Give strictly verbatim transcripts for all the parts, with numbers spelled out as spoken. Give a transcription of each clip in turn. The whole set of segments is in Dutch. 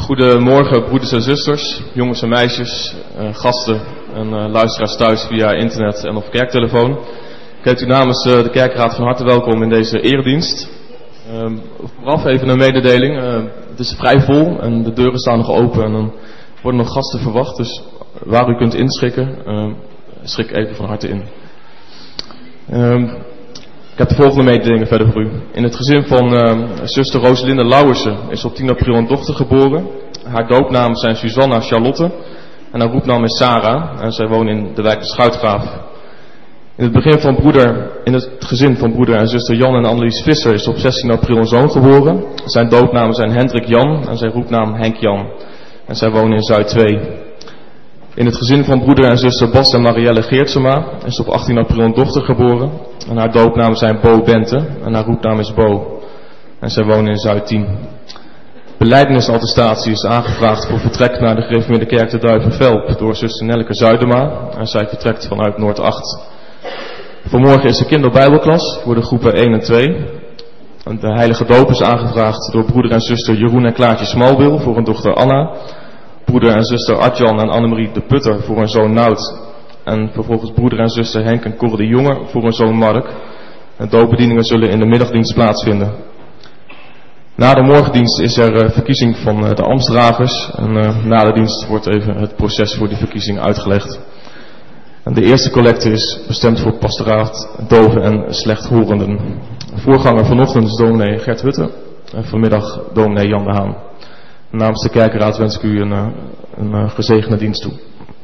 Goedemorgen broeders en zusters, jongens en meisjes, uh, gasten en uh, luisteraars thuis via internet en of kerktelefoon. Ik heet u namens uh, de kerkraad van harte welkom in deze eredienst. Uh, vooraf even een mededeling, uh, het is vrij vol en de deuren staan nog open en er worden nog gasten verwacht. Dus waar u kunt inschikken, uh, schik even van harte in. Uh, Ik heb de volgende mededelingen verder voor u. In het gezin van uh, zuster Roselinde Lauwersen is op tien april een dochter geboren. Haar doopnamen zijn Susanna Charlotte en haar roepnaam is Sarah en zij woont in de wijk de Schuitgraaf. In het, begin van broeder, in het gezin van broeder en zuster Jan en Annelies Visser is op zestien april een zoon geboren. Zijn doopnamen zijn Hendrik Jan en zijn roepnaam Henk Jan en zij wonen in Zuid twee. In het gezin van broeder en zuster Bas en Marielle Geertsema is op achttien april een dochter geboren. En haar doopnamen zijn Bo Bente en haar roepnaam is Bo. En zij wonen in Zuid tien. Belijdenis-attestatie is aangevraagd voor vertrek naar de gereformeerde kerk te Duivenvelp door zuster Nelleke Zuidema. En zij vertrekt vanuit Noord acht. Vanmorgen is de kinderbijbelklas voor de groepen één en twee. En de heilige doop is aangevraagd door broeder en zuster Jeroen en Klaartje Smalwil voor hun dochter Anna. Broeder en zuster Adjan en Annemarie de Putter voor hun zoon Nout. En vervolgens broeder en zuster Henk en Corre de Jonge voor hun zoon Mark. En doopbedieningen zullen in de middagdienst plaatsvinden. Na de morgendienst is er uh, verkiezing van uh, de ambtsdragers. En uh, na de dienst wordt even het proces voor die verkiezing uitgelegd. En de eerste collecte is bestemd voor pastoraat, doven en slechthorenden. Voorganger vanochtend is dominee Gert Hutte. En vanmiddag dominee Jan de Haan. Namens de kerkenraad wens ik u een, een, een gezegende dienst toe.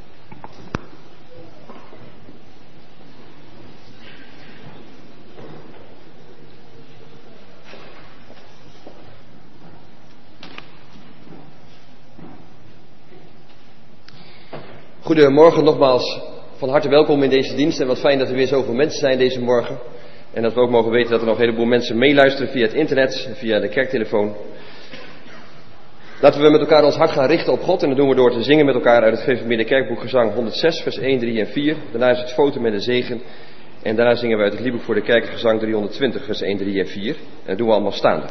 Goedemorgen nogmaals, van harte welkom in deze dienst en wat fijn dat er weer zoveel mensen zijn deze morgen. En dat we ook mogen weten dat er nog een heleboel mensen meeluisteren via het internet en via de kerktelefoon. Laten we met elkaar ons hart gaan richten op God en dat doen we door te zingen met elkaar uit het gereformeerde kerkboek gezang honderdzes vers één, drie en vier. Daarna is het foto met een zegen en daarna zingen we uit het liedboek voor de kerk gezang driehonderdtwintig vers één, drie en vier. En dat doen we allemaal staande.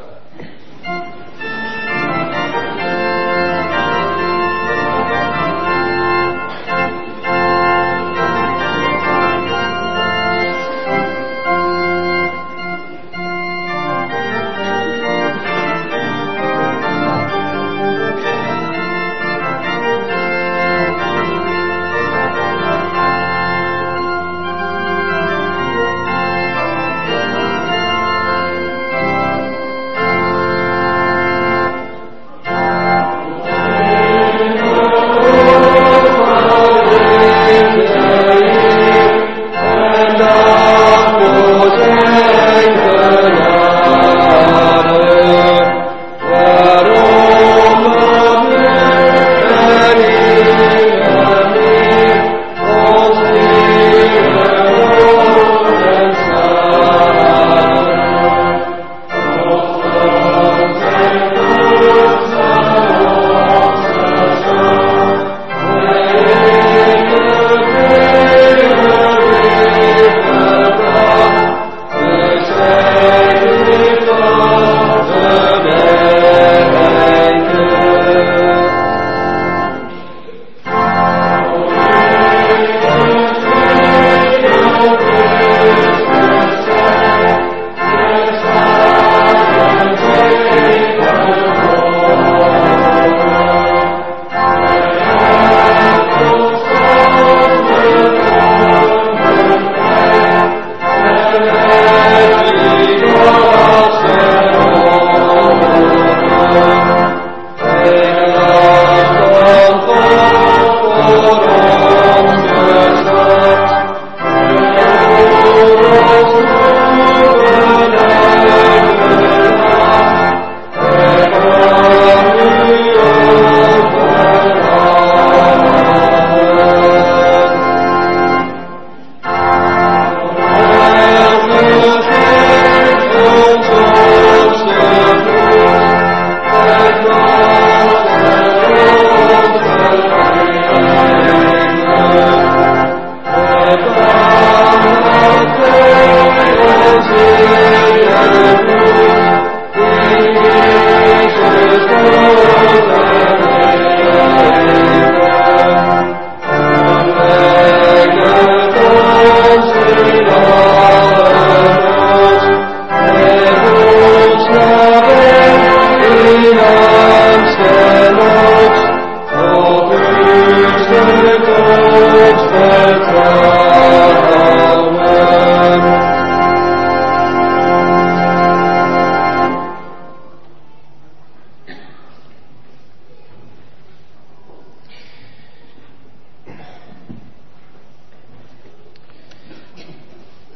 Thank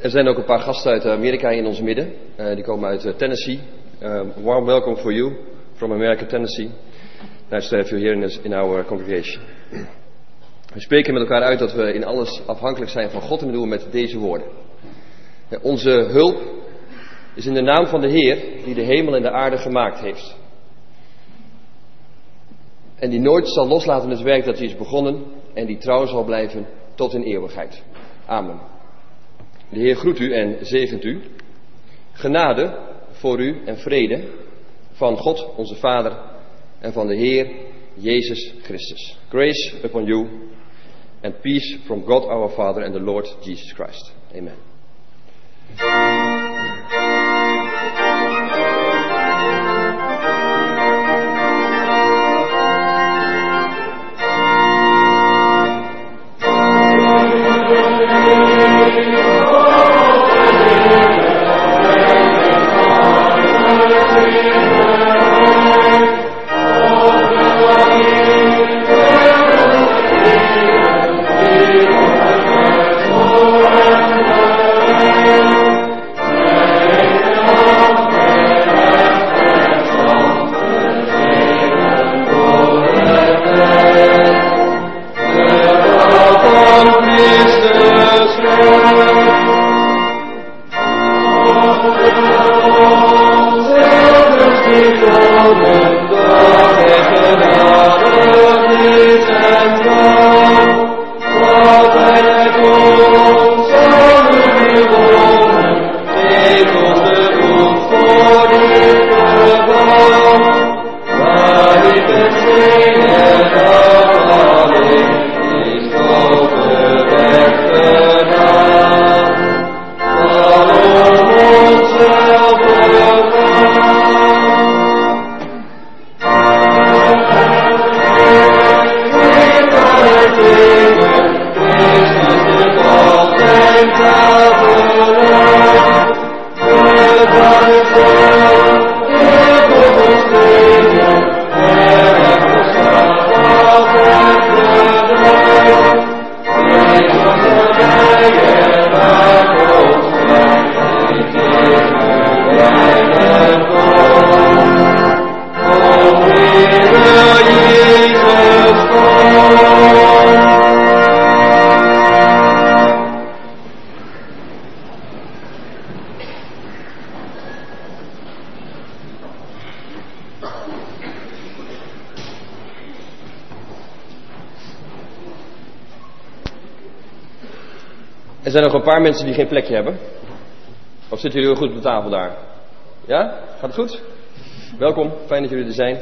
Er zijn ook een paar gasten uit Amerika in ons midden. Uh, die komen uit uh, Tennessee. Uh, warm welcome for you from America, Tennessee. Nice to have you here in, this, in our congregation. We spreken met elkaar uit dat we in alles afhankelijk zijn van God en dat doen we met deze woorden. Uh, onze hulp is in de naam van de Heer die de hemel en de aarde gemaakt heeft. En die nooit zal loslaten het werk dat hij is begonnen en die trouw zal blijven tot in eeuwigheid. Amen. De Heer groet u en zegent u. Genade voor u en vrede van God onze Vader en van de Heer Jezus Christus. Grace upon you and peace from God our Father and the Lord Jesus Christ. Amen. Er zijn nog een paar mensen die geen plekje hebben. Of zitten jullie heel goed op de tafel daar? Ja? Gaat het goed? Welkom, fijn dat jullie er zijn.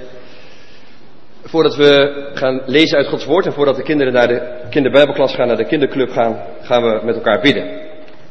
Voordat we gaan lezen uit Gods woord en voordat de kinderen naar de kinderbijbelklas gaan, naar de kinderclub gaan, gaan we met elkaar bidden.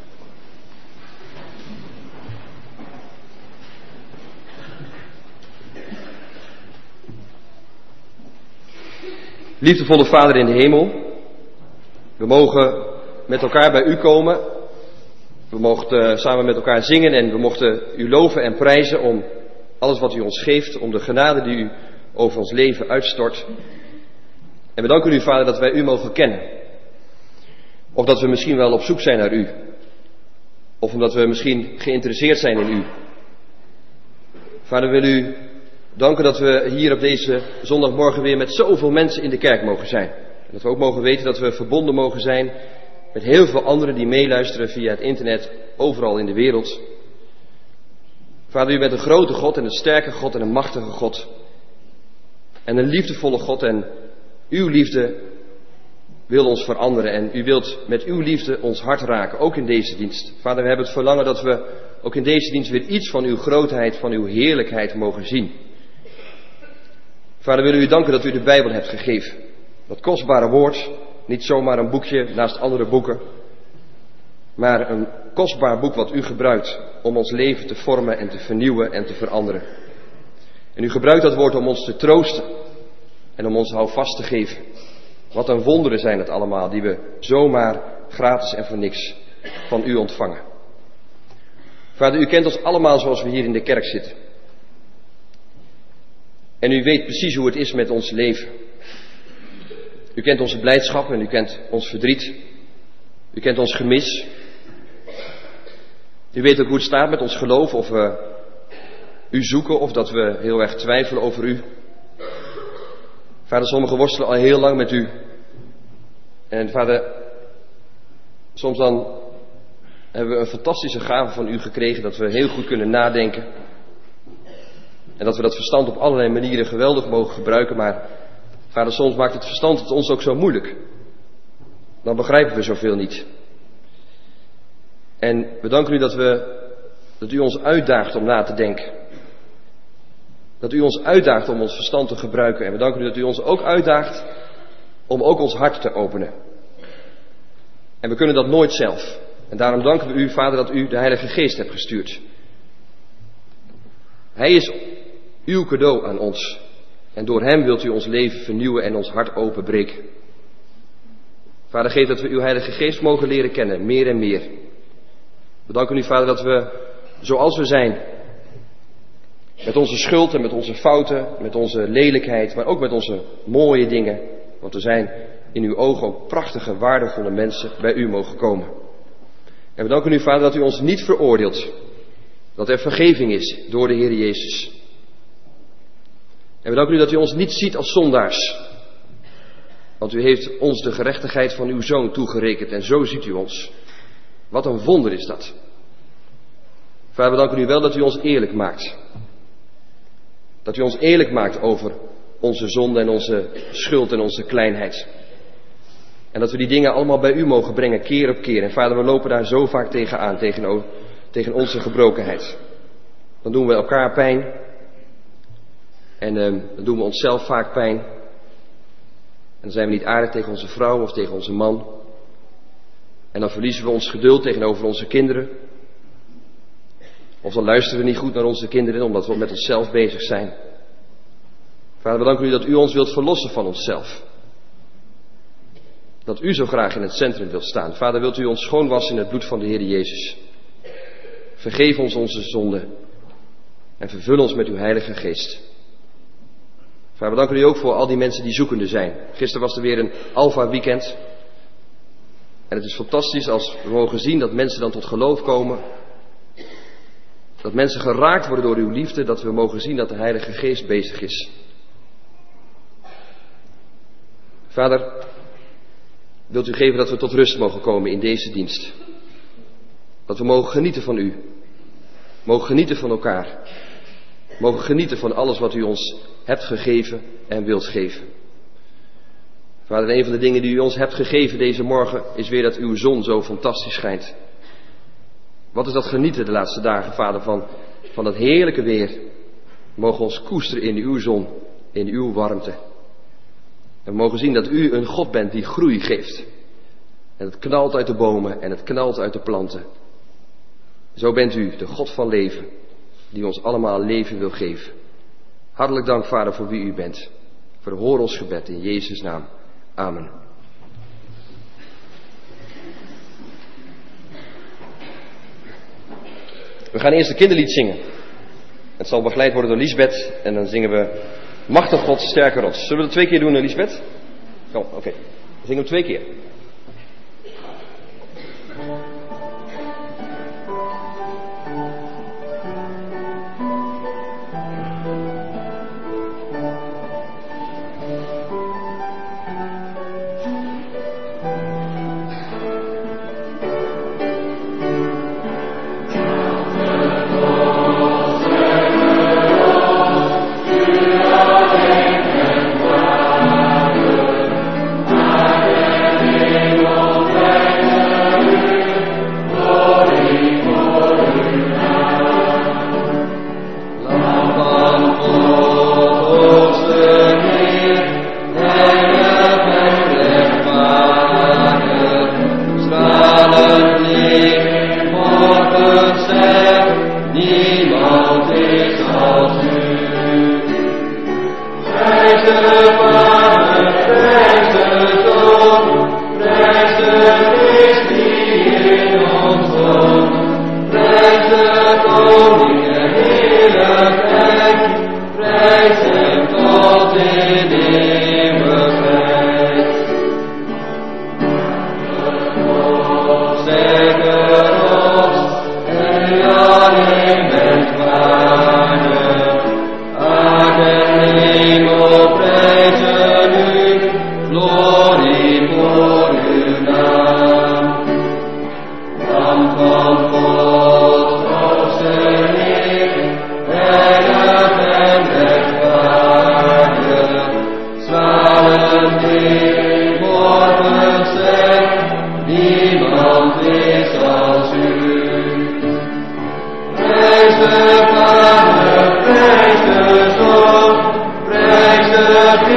Liefdevolle Vader in de hemel, we mogen met elkaar bij u komen. We mochten samen met elkaar zingen en we mochten u loven en prijzen om alles wat u ons geeft, om de genade die u over ons leven uitstort. En we danken u, Vader, dat wij u mogen kennen. Of dat we misschien wel op zoek zijn naar u. Of omdat we misschien geïnteresseerd zijn in u. Vader, we willen u danken dat we hier op deze zondagmorgen weer met zoveel mensen in de kerk mogen zijn. En dat we ook mogen weten dat we verbonden mogen zijn met heel veel anderen die meeluisteren via het internet, overal in de wereld. Vader, u bent een grote God en een sterke God en een machtige God. En een liefdevolle God en uw liefde wil ons veranderen. En u wilt met uw liefde ons hart raken, ook in deze dienst. Vader, we hebben het verlangen dat we ook in deze dienst weer iets van uw grootheid, van uw heerlijkheid mogen zien. Vader, we willen u danken dat u de Bijbel hebt gegeven. Dat kostbare woord, niet zomaar een boekje naast andere boeken, maar een kostbaar boek wat u gebruikt om ons leven te vormen en te vernieuwen en te veranderen. En u gebruikt dat woord om ons te troosten en om ons houvast te geven. Wat een wonderen zijn het allemaal die we zomaar gratis en voor niks van u ontvangen. Vader, u kent ons allemaal zoals we hier in de kerk zitten. En u weet precies hoe het is met ons leven. U kent onze blijdschap en u kent ons verdriet. U kent ons gemis. U weet ook hoe het staat met ons geloof, of we u zoeken of dat we heel erg twijfelen over u. Vader, sommigen worstelen al heel lang met u. En vader, soms dan hebben we een fantastische gave van u gekregen, dat we heel goed kunnen nadenken. En dat we dat verstand op allerlei manieren geweldig mogen gebruiken. Maar vader, soms maakt het verstand het ons ook zo moeilijk. Dan begrijpen we zoveel niet. En we danken u dat, we, dat u ons uitdaagt om na te denken. Dat u ons uitdaagt om ons verstand te gebruiken. En we danken u dat u ons ook uitdaagt om ook ons hart te openen. En we kunnen dat nooit zelf. En daarom danken we u, Vader, dat u de Heilige Geest hebt gestuurd. Hij is uw cadeau aan ons. En door hem wilt u ons leven vernieuwen en ons hart openbreken. Vader, geef dat we uw Heilige Geest mogen leren kennen, meer en meer. We danken u, Vader, dat we, zoals we zijn, met onze schuld en met onze fouten, met onze lelijkheid, maar ook met onze mooie dingen, want we zijn in uw ogen ook prachtige, waardevolle mensen, bij u mogen komen. En we danken u, Vader, dat u ons niet veroordeelt, dat er vergeving is door de Heer Jezus. En we danken u dat u ons niet ziet als zondaars, want u heeft ons de gerechtigheid van uw Zoon toegerekend en zo ziet u ons. Wat een wonder is dat. Vader, we danken u wel dat u ons eerlijk maakt. Dat u ons eerlijk maakt over onze zonde en onze schuld en onze kleinheid. En dat we die dingen allemaal bij u mogen brengen, keer op keer. En Vader, we lopen daar zo vaak tegenaan, tegen, tegen onze gebrokenheid. Dan doen we elkaar pijn. En uh, dan doen we onszelf vaak pijn. En dan zijn we niet aardig tegen onze vrouw of tegen onze man. En dan verliezen we ons geduld tegenover onze kinderen. Of dan luisteren we niet goed naar onze kinderen, omdat we met onszelf bezig zijn. Vader, we danken u dat u ons wilt verlossen van onszelf. Dat u zo graag in het centrum wilt staan. Vader, wilt u ons schoonwassen in het bloed van de Heer Jezus. Vergeef ons onze zonden. En vervul ons met uw Heilige Geest. Vader, we danken u ook voor al die mensen die zoekende zijn. Gisteren was er weer een Alpha Weekend. En het is fantastisch als we mogen zien dat mensen dan tot geloof komen. Dat mensen geraakt worden door uw liefde. Dat we mogen zien dat de Heilige Geest bezig is. Vader, wilt u geven dat we tot rust mogen komen in deze dienst. Dat we mogen genieten van u. Mogen genieten van elkaar. Mogen genieten van alles wat u ons hebt gegeven en wilt geven. Vader, een van de dingen die u ons hebt gegeven deze morgen is weer dat uw zon zo fantastisch schijnt. Wat is dat genieten de laatste dagen, Vader, van, van dat heerlijke weer. We mogen ons koesteren in uw zon, in uw warmte. En we mogen zien dat u een God bent die groei geeft. En het knalt uit de bomen en het knalt uit de planten. Zo bent u de God van leven, die ons allemaal leven wil geven. Hartelijk dank, Vader, voor wie u bent. Verhoor ons gebed in Jezus' naam. Amen. We gaan eerst een kinderlied zingen. Het zal begeleid worden door Liesbeth. En dan zingen we Machtig God, sterke rots. Zullen we het twee keer doen, Liesbeth? Kom, oké. Okay. We zingen hem twee keer. Sterke rots,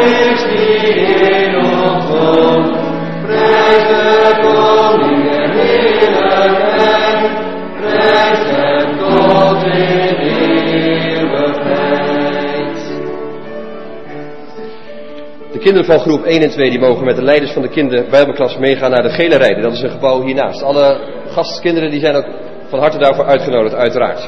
Kinderen van groep één en twee die mogen met de leiders van de kinderbijbelklas meegaan naar de gele rijden. Dat is een gebouw hiernaast. Alle gastkinderen die zijn ook van harte daarvoor uitgenodigd, uiteraard.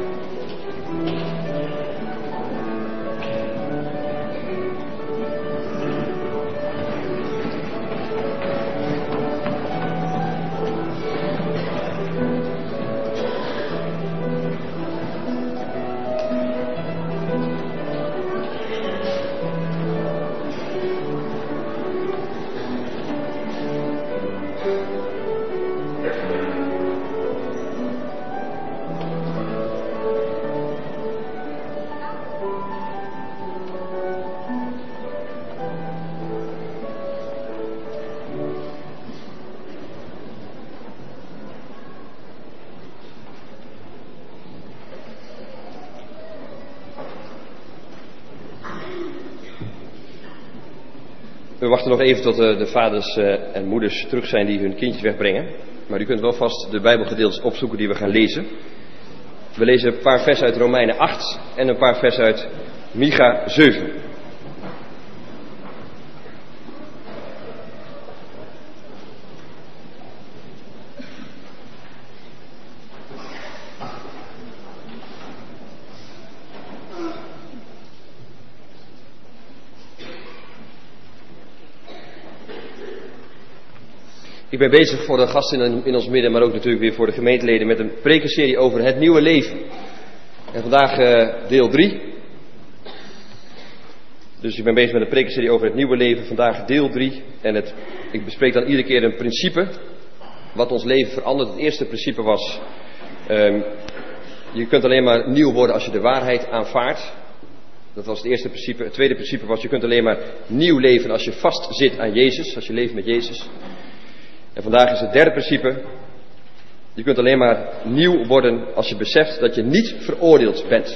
We wachten nog even tot de, de vaders uh, en moeders terug zijn die hun kindjes wegbrengen. Maar u kunt wel vast de Bijbelgedeeltes opzoeken die we gaan lezen. We lezen een paar versen uit Romeinen acht en een paar versen uit Micha zeven. Ik ben bezig voor de gasten in, in ons midden, maar ook natuurlijk weer voor de gemeenteleden met een prekenserie over het nieuwe leven. En vandaag uh, deel drie. Dus ik ben bezig met een prekenserie over het nieuwe leven. Vandaag deel drie. En het, ik bespreek dan iedere keer een principe wat ons leven verandert. Het eerste principe was, um, je kunt alleen maar nieuw worden als je de waarheid aanvaardt. Dat was het eerste principe. Het tweede principe was, je kunt alleen maar nieuw leven als je vastzit aan Jezus, als je leeft met Jezus. En vandaag is het derde principe, je kunt alleen maar nieuw worden als je beseft dat je niet veroordeeld bent.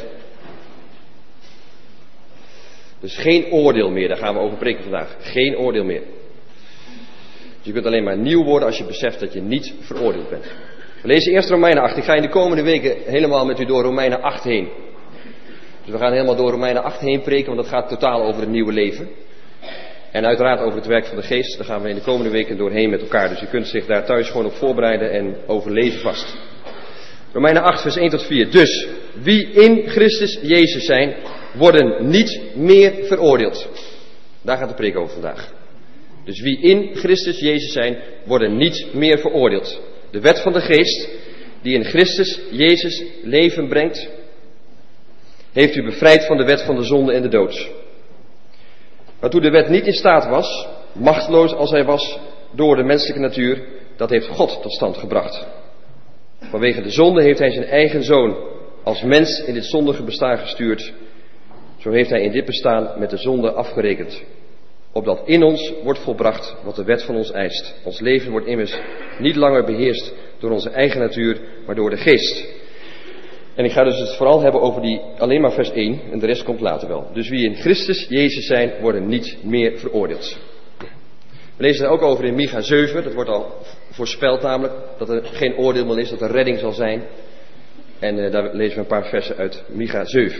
Dus geen oordeel meer, daar gaan we over preken vandaag. Geen oordeel meer. Dus je kunt alleen maar nieuw worden als je beseft dat je niet veroordeeld bent. We lezen eerst Romeinen acht. Ik ga in de komende weken helemaal met u door Romeinen acht heen. Dus we gaan helemaal door Romeinen acht heen preken, want dat gaat totaal over het nieuwe leven. En uiteraard over het werk van de geest, daar gaan we in de komende weken doorheen met elkaar. Dus u kunt zich daar thuis gewoon op voorbereiden en overleven vast. Romeinen acht vers één tot vier. Dus, wie in Christus Jezus zijn, worden niet meer veroordeeld. Daar gaat de preek over vandaag. Dus wie in Christus Jezus zijn, worden niet meer veroordeeld. De wet van de geest, die in Christus Jezus leven brengt, heeft u bevrijd van de wet van de zonde en de dood. Waartoe de wet niet in staat was, machteloos als hij was door de menselijke natuur, dat heeft God tot stand gebracht. Vanwege de zonde heeft hij zijn eigen zoon als mens in dit zondige bestaan gestuurd. Zo heeft hij in dit bestaan met de zonde afgerekend. Opdat in ons wordt volbracht wat de wet van ons eist. Ons leven wordt immers niet langer beheerst door onze eigen natuur, maar door de geest. En ik ga dus het vooral hebben over die alleen maar vers één en de rest komt later wel. Dus wie in Christus Jezus zijn, worden niet meer veroordeeld. We lezen er ook over in Micha zeven, dat wordt al voorspeld namelijk, dat er geen oordeel meer is, dat er redding zal zijn. En uh, daar lezen we een paar versen uit Micha zeven.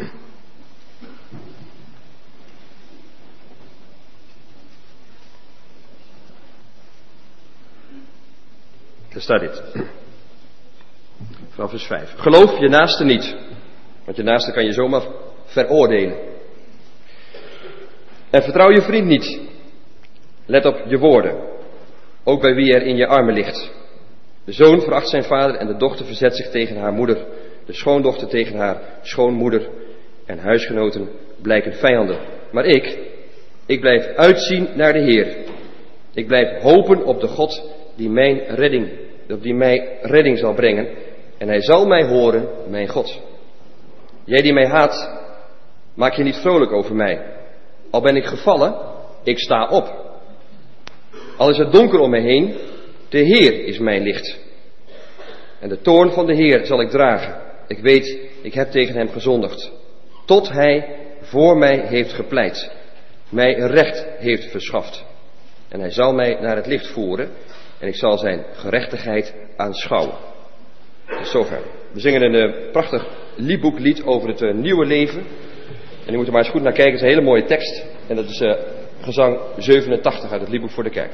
Daar staat dit. Vanaf vers vijf. Geloof je naaste niet, want je naaste kan je zomaar veroordelen. En vertrouw je vriend niet. Let op je woorden, ook bij wie er in je armen ligt. De zoon veracht zijn vader en de dochter verzet zich tegen haar moeder. De schoondochter tegen haar schoonmoeder en huisgenoten blijken vijanden. Maar ik, ik blijf uitzien naar de Heer. Ik blijf hopen op de God die mijn redding, die mij redding zal brengen. En hij zal mij horen, mijn God. Jij die mij haat, maak je niet vrolijk over mij. Al ben ik gevallen, ik sta op. Al is het donker om me heen, de Heer is mijn licht. En de toorn van de Heer zal ik dragen. Ik weet, ik heb tegen hem gezondigd. Tot hij voor mij heeft gepleit. mij recht heeft verschaft. En hij zal mij naar het licht voeren en ik zal zijn gerechtigheid aanschouwen. Tot zover. We zingen een uh, prachtig liedboeklied over het uh, nieuwe leven. En u moet er maar eens goed naar kijken, het is een hele mooie tekst. En dat is uh, gezang zevenentachtig uit het liedboek voor de kerk.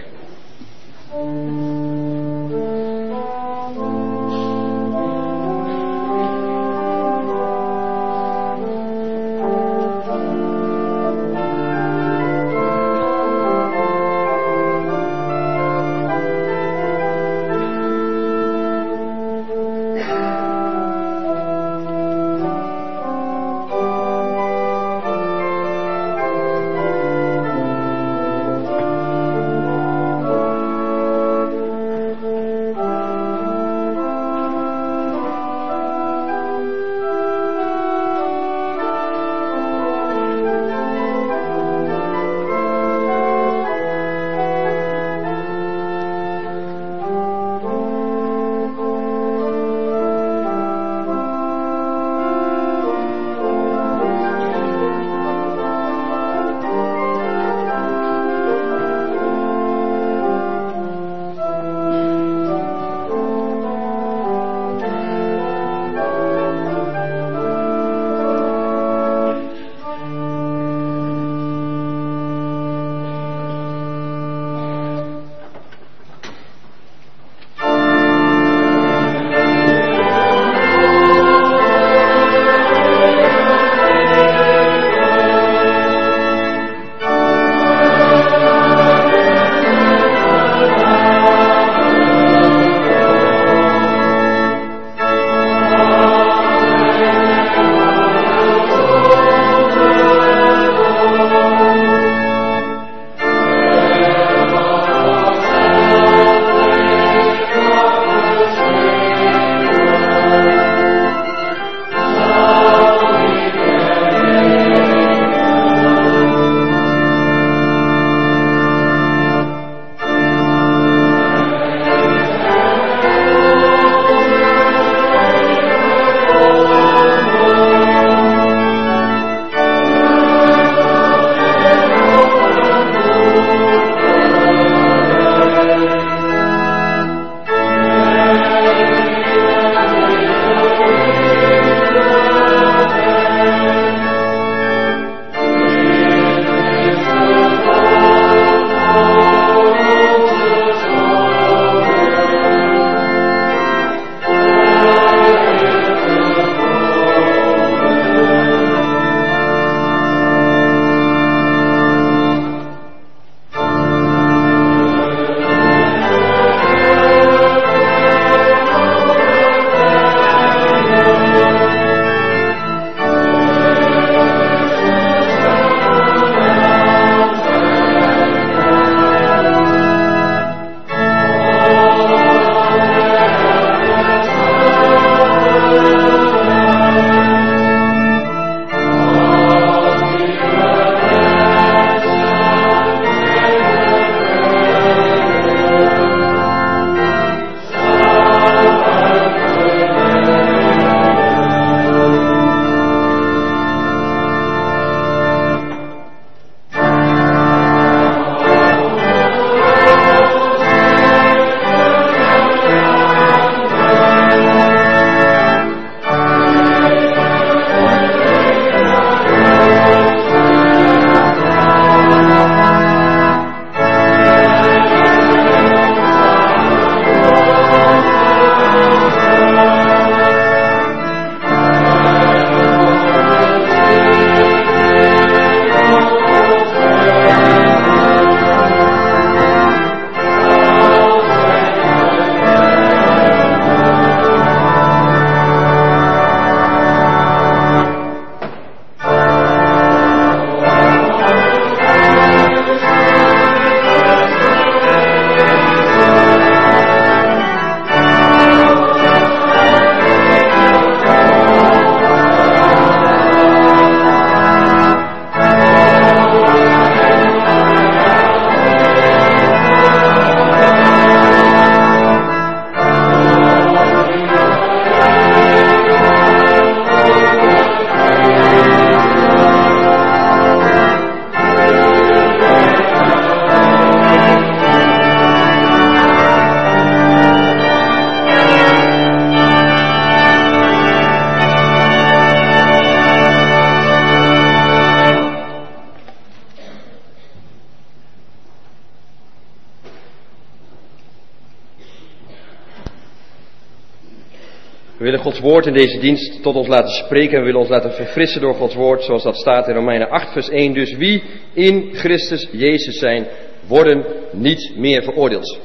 willen Gods woord in deze dienst tot ons laten spreken. We willen ons laten verfrissen door Gods woord, zoals dat staat in Romeinen acht vers één. Dus wie in Christus Jezus zijn, worden niet meer veroordeeld.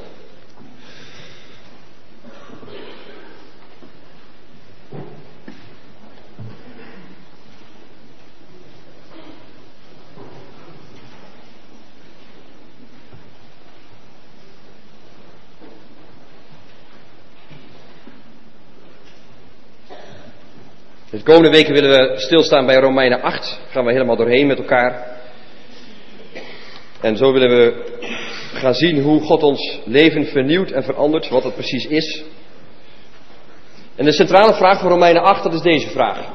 De komende weken willen we stilstaan bij Romeinen acht. Gaan we helemaal doorheen met elkaar. En zo willen we gaan zien hoe God ons leven vernieuwt en verandert, wat dat precies is. En de centrale vraag van Romeinen acht, dat is deze vraag.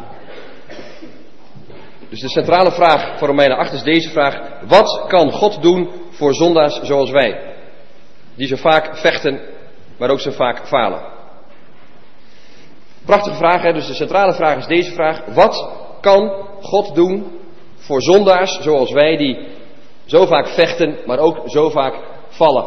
Dus de centrale vraag van Romeinen acht is deze vraag. Wat kan God doen voor zondaars zoals wij? Die zo vaak vechten, maar ook zo vaak falen. Prachtige vraag, hè? Dus de centrale vraag is deze vraag. Wat kan God doen voor zondaars zoals wij die zo vaak vechten, maar ook zo vaak vallen?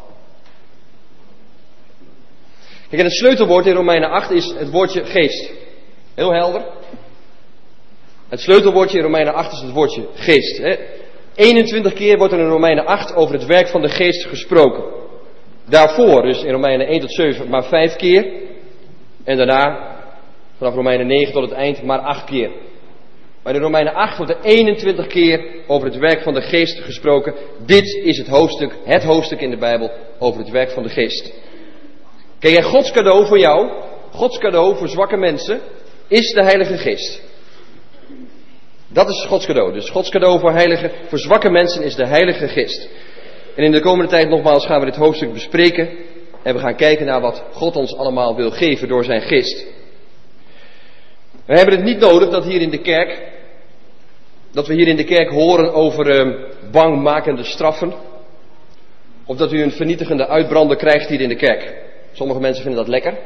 Kijk, en het sleutelwoord in Romeinen acht is het woordje geest. Heel helder. Het sleutelwoordje in Romeinen acht is het woordje geest. Hè? eenentwintig keer wordt er in Romeinen acht over het werk van de geest gesproken. Daarvoor, dus in Romeinen één tot zeven, maar vijf keer. En daarna, vanaf Romeinen negen tot het eind, maar acht keer. Maar in Romeinen acht wordt er eenentwintig keer over het werk van de geest gesproken. Dit is het hoofdstuk, het hoofdstuk in de Bijbel over het werk van de geest. Kijk, en Gods cadeau voor jou, Gods cadeau voor zwakke mensen, is de Heilige Geest. Dat is Gods cadeau. Dus Gods cadeau voor, heilige, voor zwakke mensen is de Heilige Geest. En in de komende tijd nogmaals gaan we dit hoofdstuk bespreken. En we gaan kijken naar wat God ons allemaal wil geven door zijn geest. We hebben het niet nodig dat hier in de kerk, dat we hier in de kerk horen over uh, bangmakende straffen. Of dat u een vernietigende uitbrander krijgt hier in de kerk. Sommige mensen vinden dat lekker.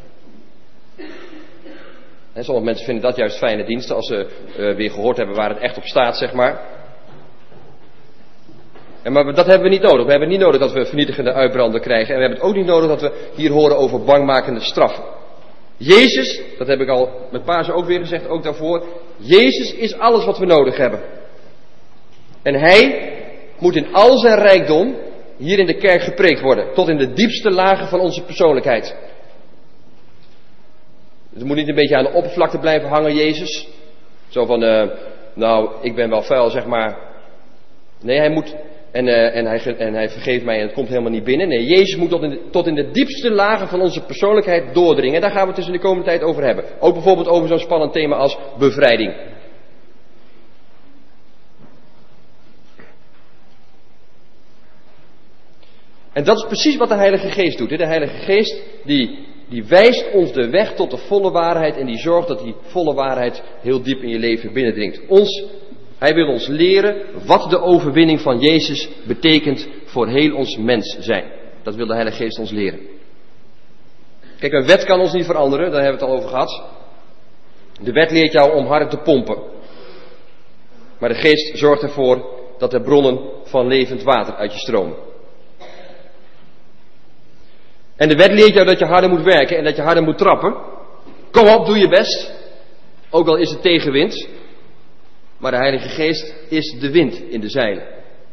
En sommige mensen vinden dat juist fijne diensten als ze uh, weer gehoord hebben waar het echt op staat, zeg maar. En maar dat hebben we niet nodig. We hebben niet nodig dat we vernietigende uitbrander krijgen. En we hebben het ook niet nodig dat we hier horen over bangmakende straffen. Jezus, dat heb ik al met Pasen ook weer gezegd, ook daarvoor. Jezus is alles wat we nodig hebben. En hij moet in al zijn rijkdom hier in de kerk gepreekt worden. Tot in de diepste lagen van onze persoonlijkheid. Het moet niet een beetje aan de oppervlakte blijven hangen, Jezus. Zo van, uh, nou, ik ben wel vuil, zeg maar. Nee, hij moet, en, uh, en, hij, en hij vergeeft mij en het komt helemaal niet binnen. Nee, Jezus moet tot in, de, tot in de diepste lagen van onze persoonlijkheid doordringen. Daar gaan we het dus in de komende tijd over hebben. Ook bijvoorbeeld over zo'n spannend thema als bevrijding. En dat is precies wat de Heilige Geest doet. Hè? De Heilige Geest die... Die wijst ons de weg tot de volle waarheid en die zorgt dat die volle waarheid heel diep in je leven binnendringt. Ons, hij wil ons leren wat de overwinning van Jezus betekent voor heel ons mens zijn. Dat wil de Heilige Geest ons leren. Kijk, een wet kan ons niet veranderen, daar hebben we het al over gehad. De wet leert jou om harder te pompen. Maar de Geest zorgt ervoor dat er bronnen van levend water uit je stromen. En de wet leert jou dat je harder moet werken en dat je harder moet trappen. Kom op, doe je best. Ook al is het tegenwind. Maar de Heilige Geest is de wind in de zeilen.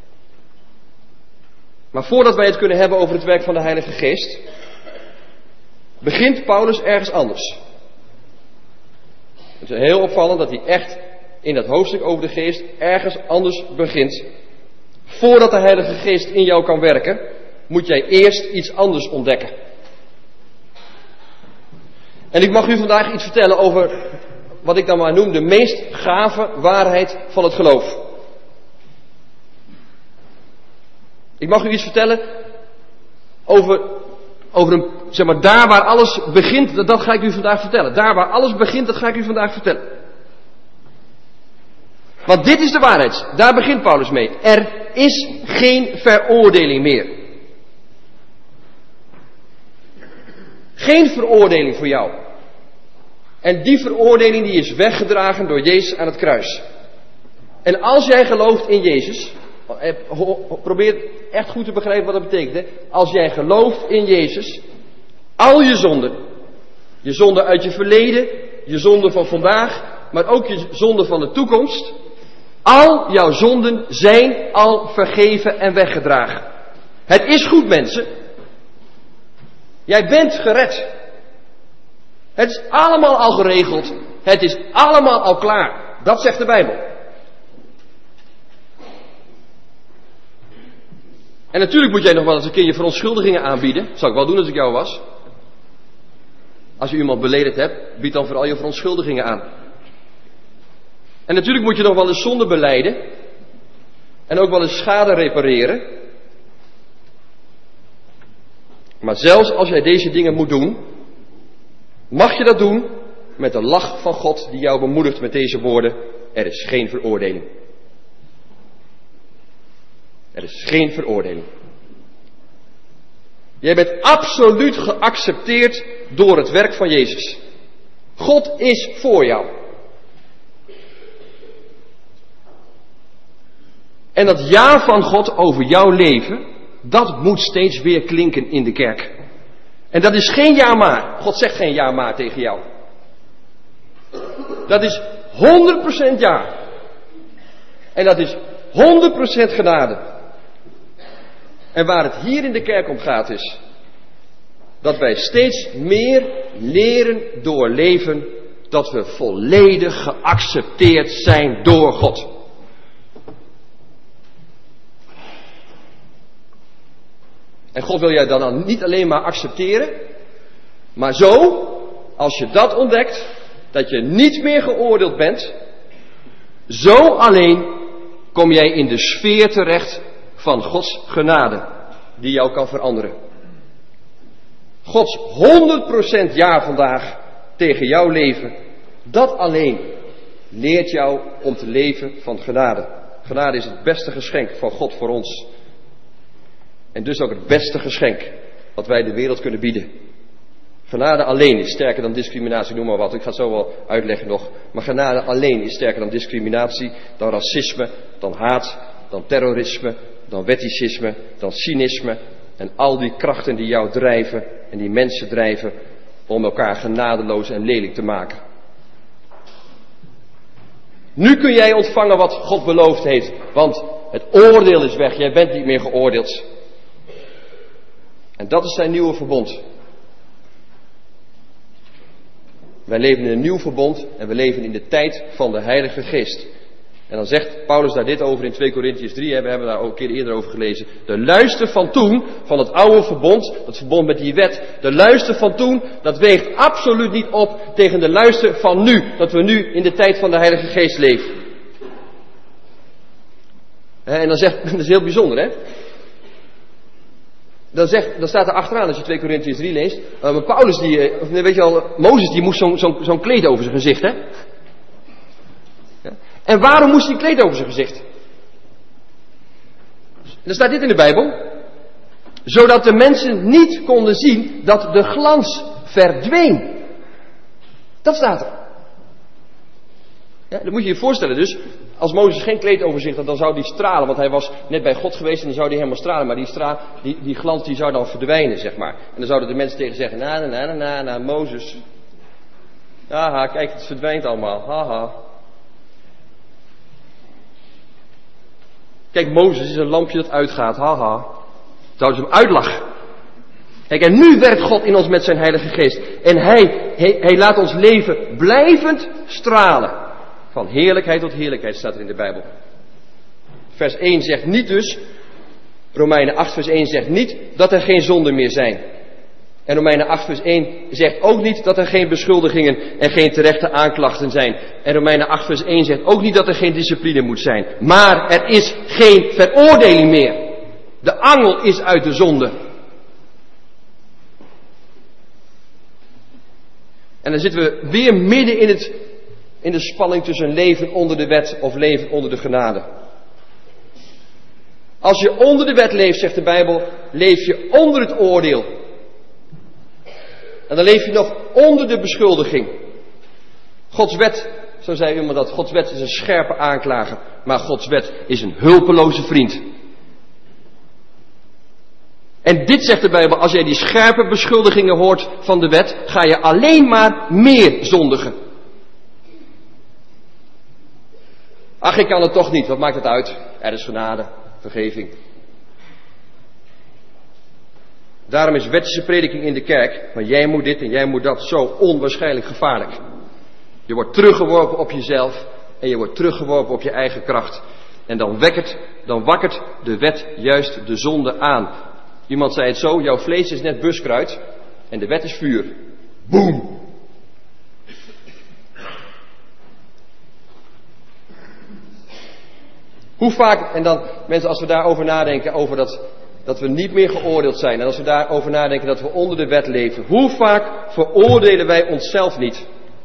Maar voordat wij het kunnen hebben over het werk van de Heilige Geest, begint Paulus ergens anders. Het is heel opvallend dat hij echt in dat hoofdstuk over de Geest ergens anders begint. Voordat de Heilige Geest in jou kan werken, moet jij eerst iets anders ontdekken. En ik mag u vandaag iets vertellen over wat ik dan maar noem de meest gave waarheid van het geloof. Ik mag u iets vertellen over, over een, zeg maar, daar waar alles begint, dat, dat ga ik u vandaag vertellen. Daar waar alles begint, dat ga ik u vandaag vertellen. Want dit is de waarheid. Daar begint Paulus mee. Er is geen veroordeling meer. Geen veroordeling voor jou. En die veroordeling die is weggedragen door Jezus aan het kruis. En als jij gelooft in Jezus, probeer echt goed te begrijpen wat dat betekent. Hè? Als jij gelooft in Jezus, al je zonden, Je zonde uit je verleden, je zonde van vandaag, maar ook je zonde van de toekomst. Al jouw zonden zijn al vergeven en weggedragen. Het is goed, mensen. Jij bent gered. Het is allemaal al geregeld. Het is allemaal al klaar. Dat zegt de Bijbel. En natuurlijk moet jij nog wel eens een keer je verontschuldigingen aanbieden. Dat zou ik wel doen als ik jou was. Als je iemand beledigd hebt, bied dan vooral je verontschuldigingen aan. En natuurlijk moet je nog wel eens zonde belijden. En ook wel eens schade repareren. Maar zelfs als jij deze dingen moet doen, mag je dat doen met de lach van God die jou bemoedigt met deze woorden. Er is geen veroordeling. Er is geen veroordeling. Jij bent absoluut geaccepteerd door het werk van Jezus. God is voor jou. En dat ja van God over jouw leven, dat moet steeds weer klinken in de kerk. En dat is geen ja maar. God zegt geen ja maar tegen jou. Dat is honderd procent ja. En dat is honderd procent genade. En waar het hier in de kerk om gaat is dat wij steeds meer leren doorleven dat we volledig geaccepteerd zijn door God. En God wil jij dan niet alleen maar accepteren, maar zo, als je dat ontdekt, dat je niet meer geoordeeld bent, zo alleen kom jij in de sfeer terecht van Gods genade, die jou kan veranderen. Gods honderd procent ja vandaag tegen jouw leven, dat alleen leert jou om te leven van genade. Genade is het beste geschenk van God voor ons. En dus ook het beste geschenk wat wij de wereld kunnen bieden. Genade alleen is sterker dan discriminatie, noem maar wat. Ik ga het zo wel uitleggen nog. Maar genade alleen is sterker dan discriminatie, dan racisme, dan haat, dan terrorisme, dan wetticisme, dan cynisme. En al die krachten die jou drijven en die mensen drijven om elkaar genadeloos en lelijk te maken. Nu kun jij ontvangen wat God beloofd heeft, want het oordeel is weg. Jij bent niet meer geoordeeld. En dat is zijn nieuwe verbond. Wij leven in een nieuw verbond en we leven in de tijd van de Heilige Geest. En dan zegt Paulus daar dit over in twee Korintiërs drie, hè, we hebben daar ook een keer eerder over gelezen. De luister van toen, van het oude verbond, dat verbond met die wet, de luister van toen, dat weegt absoluut niet op tegen de luister van nu, dat we nu in de tijd van de Heilige Geest leven. En dan zegt, dat is heel bijzonder, hè. Dan, zegt, dan staat er achteraan, als je twee Korintiërs drie leest, uh, Paulus die, of weet je al, Mozes die moest zo'n zo'n zo'n kleed over zijn gezicht, hè. Ja. En waarom moest hij een kleed over zijn gezicht? Er staat dit in de Bijbel. Zodat de mensen niet konden zien dat de glans verdween. Dat staat er. Ja, dat moet je je voorstellen dus. Als Mozes geen kleed over zich had, dan zou die stralen. Want hij was net bij God geweest en dan zou die helemaal stralen. Maar die, straal, die, die glans die zou dan verdwijnen, zeg maar. En dan zouden de mensen tegen zeggen, na, na, na, na, na, Mozes. Haha, kijk, het verdwijnt allemaal. Haha. Kijk, Mozes is een lampje dat uitgaat. Haha. Zouden ze hem uitlachen. Kijk, en nu werkt God in ons met zijn Heilige Geest. En hij, hij, hij laat ons leven blijvend stralen. Van heerlijkheid tot heerlijkheid staat er in de Bijbel. Vers één zegt niet dus, Romeinen acht vers één zegt niet dat er geen zonden meer zijn. En Romeinen acht vers één zegt ook niet dat er geen beschuldigingen en geen terechte aanklachten zijn. En Romeinen acht vers één zegt ook niet dat er geen discipline moet zijn. Maar er is geen veroordeling meer. De angel is uit de zonde. En dan zitten we weer midden in, het, in de spanning tussen leven onder de wet of leven onder de genade. Als je onder de wet leeft, zegt de Bijbel, leef je onder het oordeel. En dan leef je nog onder de beschuldiging. Gods wet, zo zei iemand dat, Gods wet is een scherpe aanklager, maar Gods wet is een hulpeloze vriend. En dit zegt de Bijbel, als jij die scherpe beschuldigingen hoort van de wet, ga je alleen maar meer zondigen. Ach, ik kan het toch niet, wat maakt het uit? Er is genade, vergeving. Daarom is wettische prediking in de kerk, maar jij moet dit en jij moet dat, zo onwaarschijnlijk gevaarlijk. Je wordt teruggeworpen op jezelf en je wordt teruggeworpen op je eigen kracht. En dan wekkert, dan wakkert de wet juist de zonde aan. Iemand zei het zo, jouw vlees is net buskruid en de wet is vuur. Boem! Hoe vaak, en dan mensen als we daarover nadenken, over dat, dat we niet meer geoordeeld zijn. En als we daarover nadenken dat we onder de wet leven. Hoe vaak veroordelen wij onszelf niet?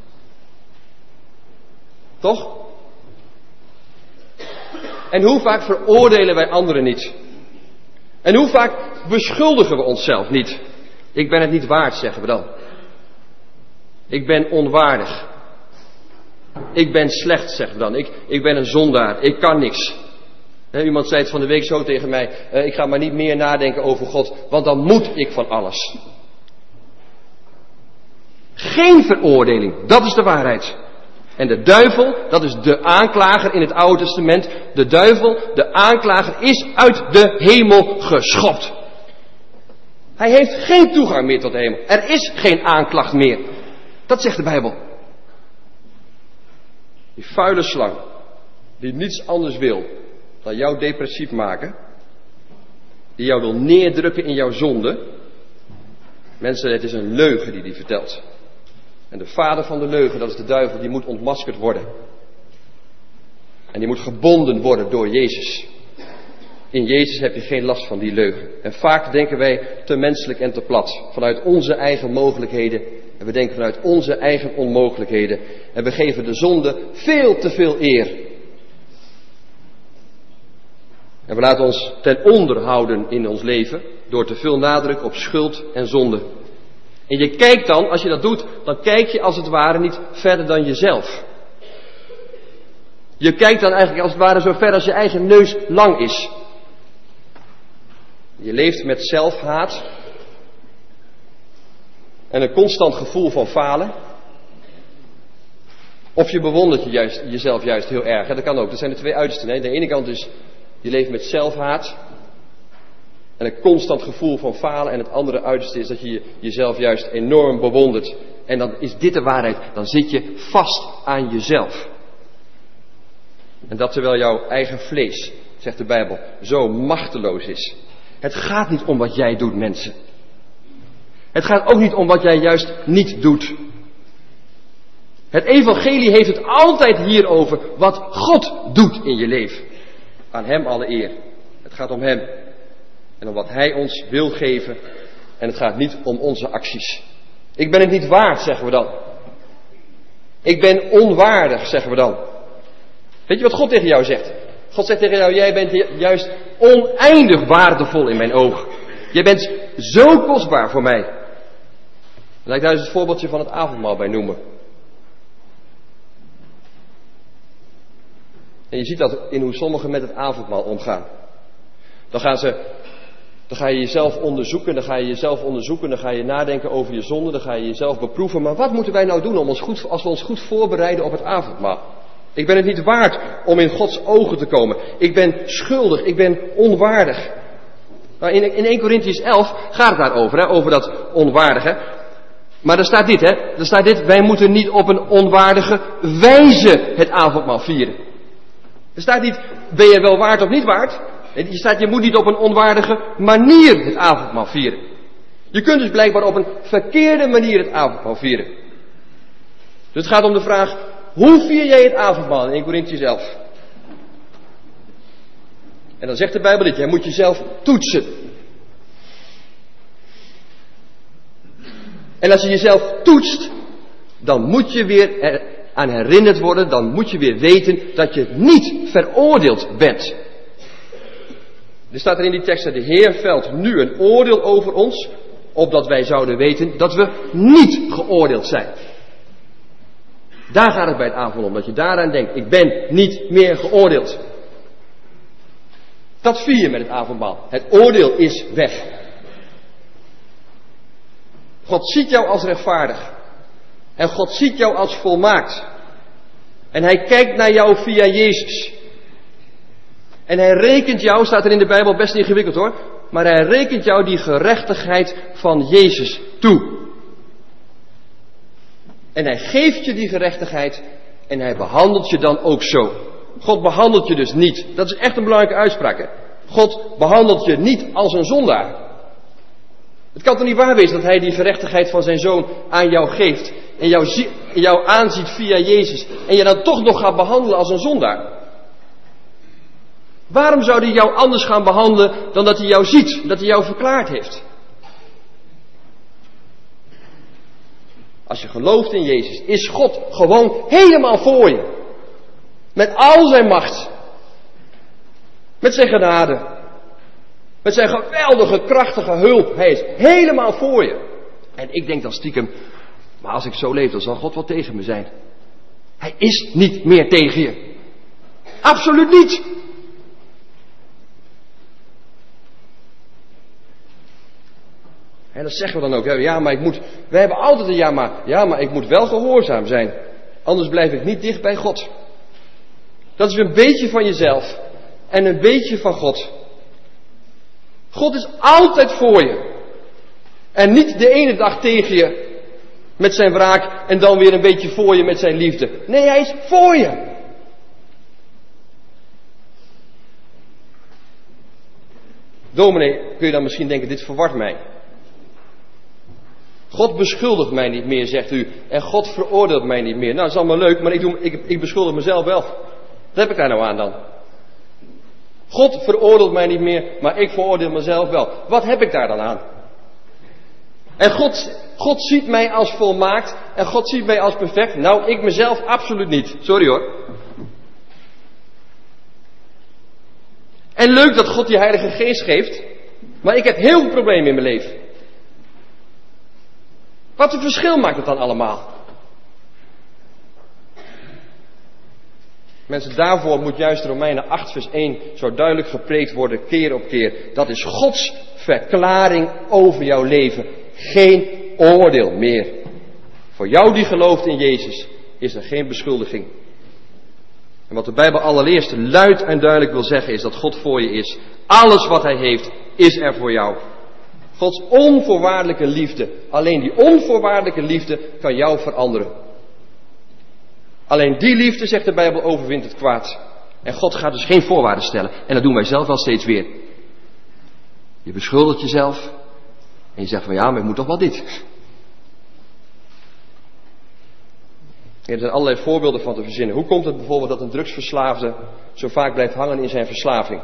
Toch? En hoe vaak veroordelen wij anderen niet? En hoe vaak beschuldigen we onszelf niet? Ik ben het niet waard, zeggen we dan. Ik ben onwaardig. Ik ben slecht, zeggen we dan. Ik, ik ben een zondaar. Ik kan niks. He, iemand zei het van de week zo tegen mij. Uh, ik ga maar niet meer nadenken over God, want dan moet ik van alles. Geen veroordeling, dat is de waarheid. En de duivel, dat is de aanklager in het Oude Testament. De duivel, de aanklager, is uit de hemel geschopt. Hij heeft geen toegang meer tot de hemel. Er is geen aanklacht meer. Dat zegt de Bijbel. Die vuile slang, die niets anders wil dan jou depressief maken. Die jou wil neerdrukken in jouw zonde. Mensen, het is een leugen die die vertelt. En de vader van de leugen, dat is de duivel, die moet ontmaskerd worden. En die moet gebonden worden door Jezus. In Jezus heb je geen last van die leugen. En vaak denken wij te menselijk en te plat. Vanuit onze eigen mogelijkheden. En we denken vanuit onze eigen onmogelijkheden. En we geven de zonde veel te veel eer. En we laten ons ten onder houden in ons leven. Door te veel nadruk op schuld en zonde. En je kijkt dan, als je dat doet, dan kijk je als het ware niet verder dan jezelf. Je kijkt dan eigenlijk als het ware zo ver als je eigen neus lang is. Je leeft met zelfhaat. En een constant gevoel van falen. Of je bewondert je juist, jezelf juist heel erg. Hè? Dat kan ook, dat zijn de twee uitersten. Hè? De ene kant is, je leeft met zelfhaat. En een constant gevoel van falen. En het andere uiterste is dat je jezelf juist enorm bewondert. En dan is dit de waarheid. Dan zit je vast aan jezelf. En dat terwijl jouw eigen vlees, zegt de Bijbel, zo machteloos is. Het gaat niet om wat jij doet, mensen. Het gaat ook niet om wat jij juist niet doet. Het evangelie heeft het altijd hierover wat God doet in je leven. Aan hem alle eer. Het gaat om hem. En om wat hij ons wil geven. En het gaat niet om onze acties. Ik ben het niet waard, zeggen we dan. Ik ben onwaardig, zeggen we dan. Weet je wat God tegen jou zegt? God zegt tegen jou, jij bent juist oneindig waardevol in mijn ogen. Jij bent zo kostbaar voor mij. Laat ik daar eens het voorbeeldje van het avondmaal bij noemen. En je ziet dat in hoe sommigen met het avondmaal omgaan. Dan gaan ze, dan ga je jezelf onderzoeken, dan ga je jezelf onderzoeken, dan ga je nadenken over je zonde, dan ga je jezelf beproeven. Maar wat moeten wij nou doen om ons goed, als we ons goed voorbereiden op het avondmaal? Ik ben het niet waard om in Gods ogen te komen. Ik ben schuldig, ik ben onwaardig. Nou, in, in Eerste Korintiërs elf gaat het daarover, hè, over dat onwaardige. Maar er staat dit, hè, er staat dit, wij moeten niet op een onwaardige wijze het avondmaal vieren. Er staat niet, ben je wel waard of niet waard? Er staat, je moet niet op een onwaardige manier het avondmaal vieren. Je kunt dus blijkbaar op een verkeerde manier het avondmaal vieren. Dus het gaat om de vraag, hoe vier jij het avondmaal in Eerste Korintiërs elf? En dan zegt de Bijbel dit, jij moet jezelf toetsen. En als je jezelf toetst, dan moet je weer er aan herinnerd worden, dan moet je weer weten dat je niet veroordeeld bent. Er staat er in die tekst, de Heer velt nu een oordeel over ons, opdat wij zouden weten dat we niet geoordeeld zijn. Daar gaat het bij het avondmaal om, dat je daaraan denkt, ik ben niet meer geoordeeld. Dat vier je met het avondmaal. Het oordeel is weg. God ziet jou als rechtvaardig. En God ziet jou als volmaakt. En hij kijkt naar jou via Jezus. En hij rekent jou, staat er in de Bijbel, best ingewikkeld hoor, maar hij rekent jou die gerechtigheid van Jezus toe. En hij geeft je die gerechtigheid en hij behandelt je dan ook zo. God behandelt je dus niet. Dat is echt een belangrijke uitspraak. Hè? God behandelt je niet als een zondaar. Het kan toch niet waar wezen dat hij die gerechtigheid van zijn zoon aan jou geeft. En jou, zie, jou aanziet via Jezus. En je dan toch nog gaat behandelen als een zondaar. Waarom zou hij jou anders gaan behandelen dan dat hij jou ziet. Dat hij jou verklaard heeft. Als je gelooft in Jezus, is God gewoon helemaal voor je. Met al zijn macht. Met zijn genade. Met zijn geweldige, krachtige hulp. Hij is helemaal voor je. En ik denk dan stiekem, maar als ik zo leef, dan zal God wel tegen me zijn. Hij is niet meer tegen je. Absoluut niet. En dat zeggen we dan ook. Ja, maar ik moet, we hebben altijd een ja maar. Ja, maar ik moet wel gehoorzaam zijn. Anders blijf ik niet dicht bij God. Dat is een beetje van jezelf. En een beetje van God. God is altijd voor je. En niet de ene dag tegen je. Met zijn wraak. En dan weer een beetje voor je met zijn liefde. Nee, hij is voor je. Dominee, kun je dan misschien denken, dit verwart mij. God beschuldigt mij niet meer, zegt u. En God veroordeelt mij niet meer. Nou, dat is allemaal leuk, maar ik, doe, ik, ik beschuldig mezelf wel. Wat heb ik daar nou aan dan? God veroordeelt mij niet meer, maar ik veroordeel mezelf wel. Wat heb ik daar dan aan? En God, God ziet mij als volmaakt. En God ziet mij als perfect. Nou, ik mezelf absoluut niet. Sorry hoor. En leuk dat God die Heilige Geest geeft. Maar ik heb heel veel problemen in mijn leven. Wat een verschil maakt het dan allemaal? Mensen, daarvoor moet juist Romeinen acht vers één zo duidelijk gepreekt worden, keer op keer. Dat is Gods verklaring over jouw leven. Geen oordeel meer. Voor jou die gelooft in Jezus is er geen beschuldiging. En wat de Bijbel allereerst luid en duidelijk wil zeggen is dat God voor je is. Alles wat hij heeft is er voor jou. Gods onvoorwaardelijke liefde. Alleen die onvoorwaardelijke liefde kan jou veranderen. Alleen die liefde, zegt de Bijbel, overwint het kwaad. En God gaat dus geen voorwaarden stellen. En dat doen wij zelf wel steeds weer. Je beschuldigt jezelf. En je zegt van ja, maar ik moet toch wel dit. Er zijn allerlei voorbeelden van te verzinnen. Hoe komt het bijvoorbeeld dat een drugsverslaafde zo vaak blijft hangen in zijn verslaving?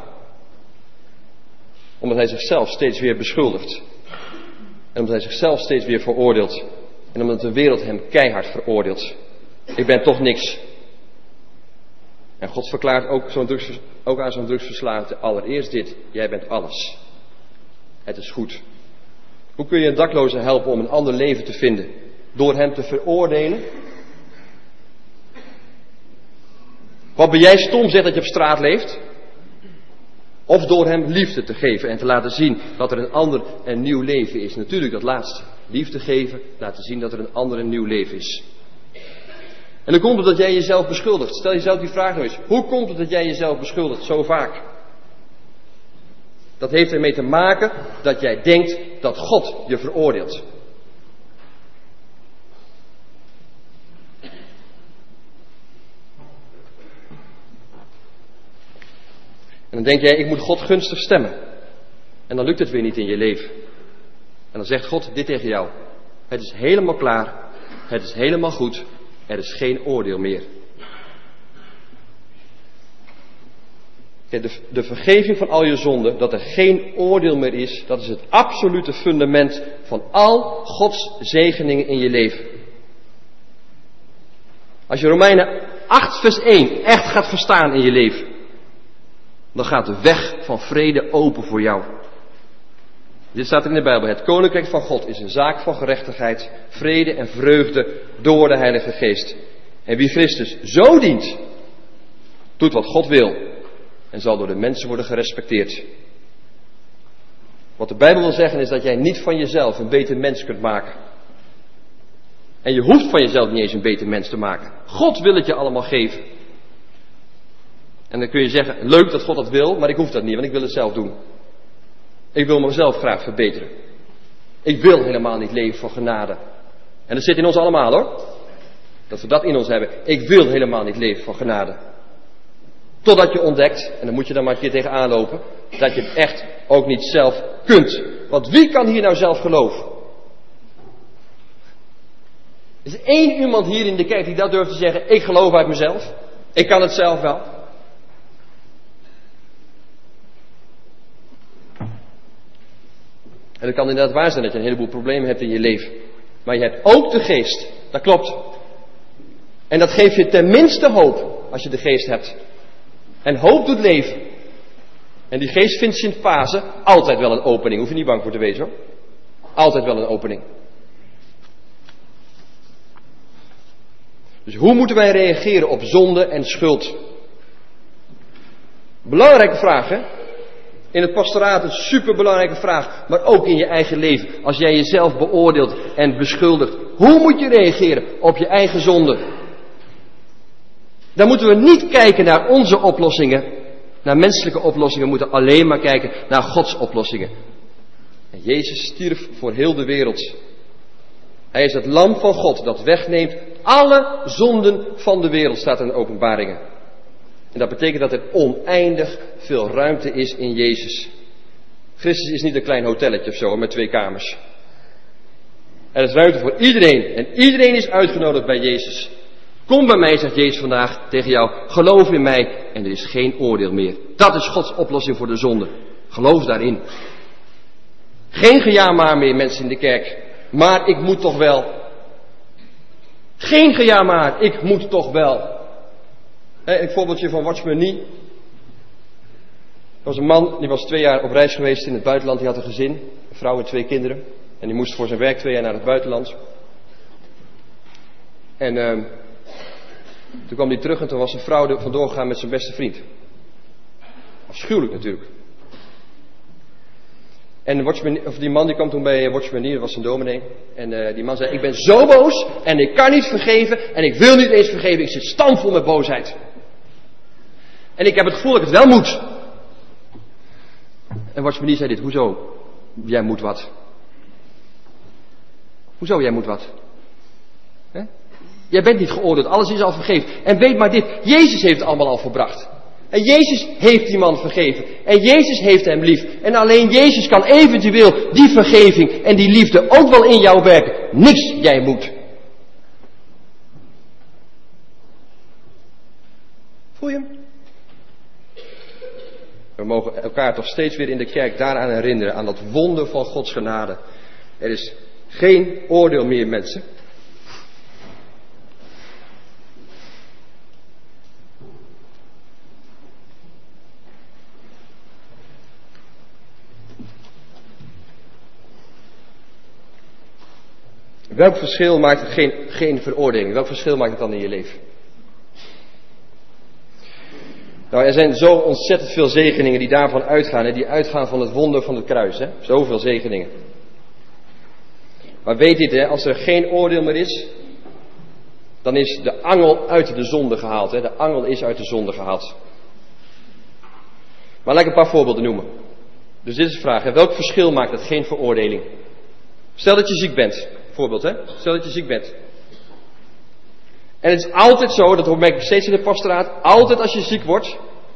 Omdat hij zichzelf steeds weer beschuldigt. En omdat hij zichzelf steeds weer veroordeelt. En omdat de wereld hem keihard veroordeelt. Ik ben toch niks. En God verklaart ook, zo'n drugs, ook aan zo'n drugsverslaafde allereerst dit. Jij bent alles. Het is goed. Hoe kun je een dakloze helpen om een ander leven te vinden? Door hem te veroordelen? Wat ben jij stom, zegt dat je op straat leeft? Of door hem liefde te geven en te laten zien dat er een ander en nieuw leven is. Natuurlijk dat laatste. Liefde geven, laten zien dat er een ander en nieuw leven is. En dan komt het dat jij jezelf beschuldigt. Stel jezelf die vraag nou eens. Hoe komt het dat jij jezelf beschuldigt zo vaak? Dat heeft ermee te maken dat jij denkt dat God je veroordeelt. En dan denk jij, ik moet God gunstig stemmen. En dan lukt het weer niet in je leven. En dan zegt God dit tegen jou. Het is helemaal klaar. Het is helemaal goed. Er is geen oordeel meer. De, de vergeving van al je zonden, dat er geen oordeel meer is, dat is het absolute fundament van al Gods zegeningen in je leven. Als je Romeinen acht vers één echt gaat verstaan in je leven, dan gaat de weg van vrede open voor jou. Dit staat in de Bijbel. Het koninkrijk van God is een zaak van gerechtigheid, vrede en vreugde door de Heilige Geest. En wie Christus zo dient, doet wat God wil en zal door de mensen worden gerespecteerd. Wat de Bijbel wil zeggen is dat jij niet van jezelf een beter mens kunt maken. En je hoeft van jezelf niet eens een beter mens te maken. God wil het je allemaal geven. En dan kun je zeggen, leuk dat God dat wil, maar ik hoef dat niet, want ik wil het zelf doen. Ik wil mezelf graag verbeteren. Ik wil helemaal niet leven van genade. En dat zit in ons allemaal hoor. Dat we dat in ons hebben. Ik wil helemaal niet leven van genade. Totdat je ontdekt, en dan moet je dan maar een keer tegenaan lopen, dat je het echt ook niet zelf kunt. Want wie kan hier nou zelf geloven? Er is één iemand hier in de kerk die dat durft te zeggen, ik geloof uit mezelf. Ik kan het zelf wel. En het kan inderdaad waar zijn dat je een heleboel problemen hebt in je leven. Maar je hebt ook de geest. Dat klopt. En dat geeft je tenminste hoop als je de geest hebt. En hoop doet leven. En die geest vindt Sint Pasen altijd wel een opening. Hoef je niet bang voor te wezen hoor. Altijd wel een opening. Dus hoe moeten wij reageren op zonde en schuld? Belangrijke vraag hè. In het pastoraat een superbelangrijke vraag. Maar ook in je eigen leven. Als jij jezelf beoordeelt en beschuldigt. Hoe moet je reageren op je eigen zonde? Dan moeten we niet kijken naar onze oplossingen. Naar menselijke oplossingen. We moeten alleen maar kijken naar Gods oplossingen. En Jezus stierf voor heel de wereld. Hij is het lam van God dat wegneemt alle zonden van de wereld, staat in de Openbaringen. En dat betekent dat er oneindig veel ruimte is in Jezus. Christus is niet een klein hotelletje of zo met twee kamers. Er is ruimte voor iedereen. En iedereen is uitgenodigd bij Jezus. Kom bij mij, zegt Jezus vandaag tegen jou. Geloof in mij en er is geen oordeel meer. Dat is Gods oplossing voor de zonde. Geloof daarin. Geen gejaar meer mensen in de kerk. Maar ik moet toch wel. Geen gejaar maar, ik moet toch wel. Een voorbeeldje van Watchman Nee. Er was een man, die was twee jaar op reis geweest in het buitenland. Die had een gezin, een vrouw en twee kinderen. En die moest voor zijn werk twee jaar naar het buitenland. En uh, toen kwam hij terug en toen was zijn vrouw er vandoor gegaan met zijn beste vriend. Afschuwelijk natuurlijk. En Watchman, of die man die kwam toen bij Watchman Nee, dat was zijn dominee. En uh, die man zei, ik ben zo boos en ik kan niet vergeven en ik wil niet eens vergeven. Ik zit stampvol met boosheid. En ik heb het gevoel dat ik het wel moet. En Watchman Nee zei dit, hoezo? Jij moet wat. Hoezo jij moet wat? He? Jij bent niet geoordeeld, alles is al vergeven. En weet maar dit, Jezus heeft het allemaal al verbracht. En Jezus heeft die man vergeven. En Jezus heeft hem lief. En alleen Jezus kan eventueel die vergeving en die liefde ook wel in jou werken. Niks jij moet. Voel je hem? We mogen elkaar toch steeds weer in de kerk daaraan herinneren. Aan dat wonder van Gods genade. Er is geen oordeel meer, mensen. Welk verschil maakt het geen, geen veroordeling? Welk verschil maakt het dan in je leven? Nou, er zijn zo ontzettend veel zegeningen die daarvan uitgaan. Hè? Die uitgaan van het wonder van het kruis. Hè? Zoveel zegeningen. Maar weet dit, hè? Als er geen oordeel meer is, dan is de angel uit de zonde gehaald. Hè? De angel is uit de zonde gehaald. Maar laat ik een paar voorbeelden noemen. Dus dit is de vraag. Hè? Welk verschil maakt het geen veroordeling? Stel dat je ziek bent. Voorbeeld, hè? Stel dat je ziek bent. En het is altijd zo, dat merk ik steeds in de pastoraat, altijd als je ziek wordt,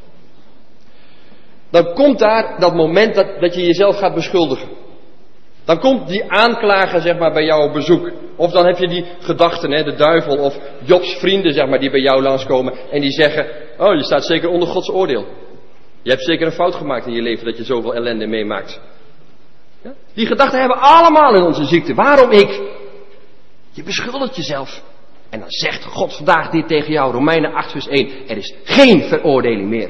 dan komt daar dat moment dat, dat je jezelf gaat beschuldigen. Dan komt die aanklager, zeg maar, bij jou op bezoek. Of dan heb je die gedachten, hè, de duivel of Jobs vrienden, zeg maar, die bij jou langskomen en die zeggen, oh, je staat zeker onder Gods oordeel. Je hebt zeker een fout gemaakt in je leven dat je zoveel ellende meemaakt. Ja? Die gedachten hebben allemaal in onze ziekte. Waarom ik? Je beschuldigt jezelf. En dan zegt God vandaag dit tegen jou, Romeinen acht vers één. Er is geen veroordeling meer.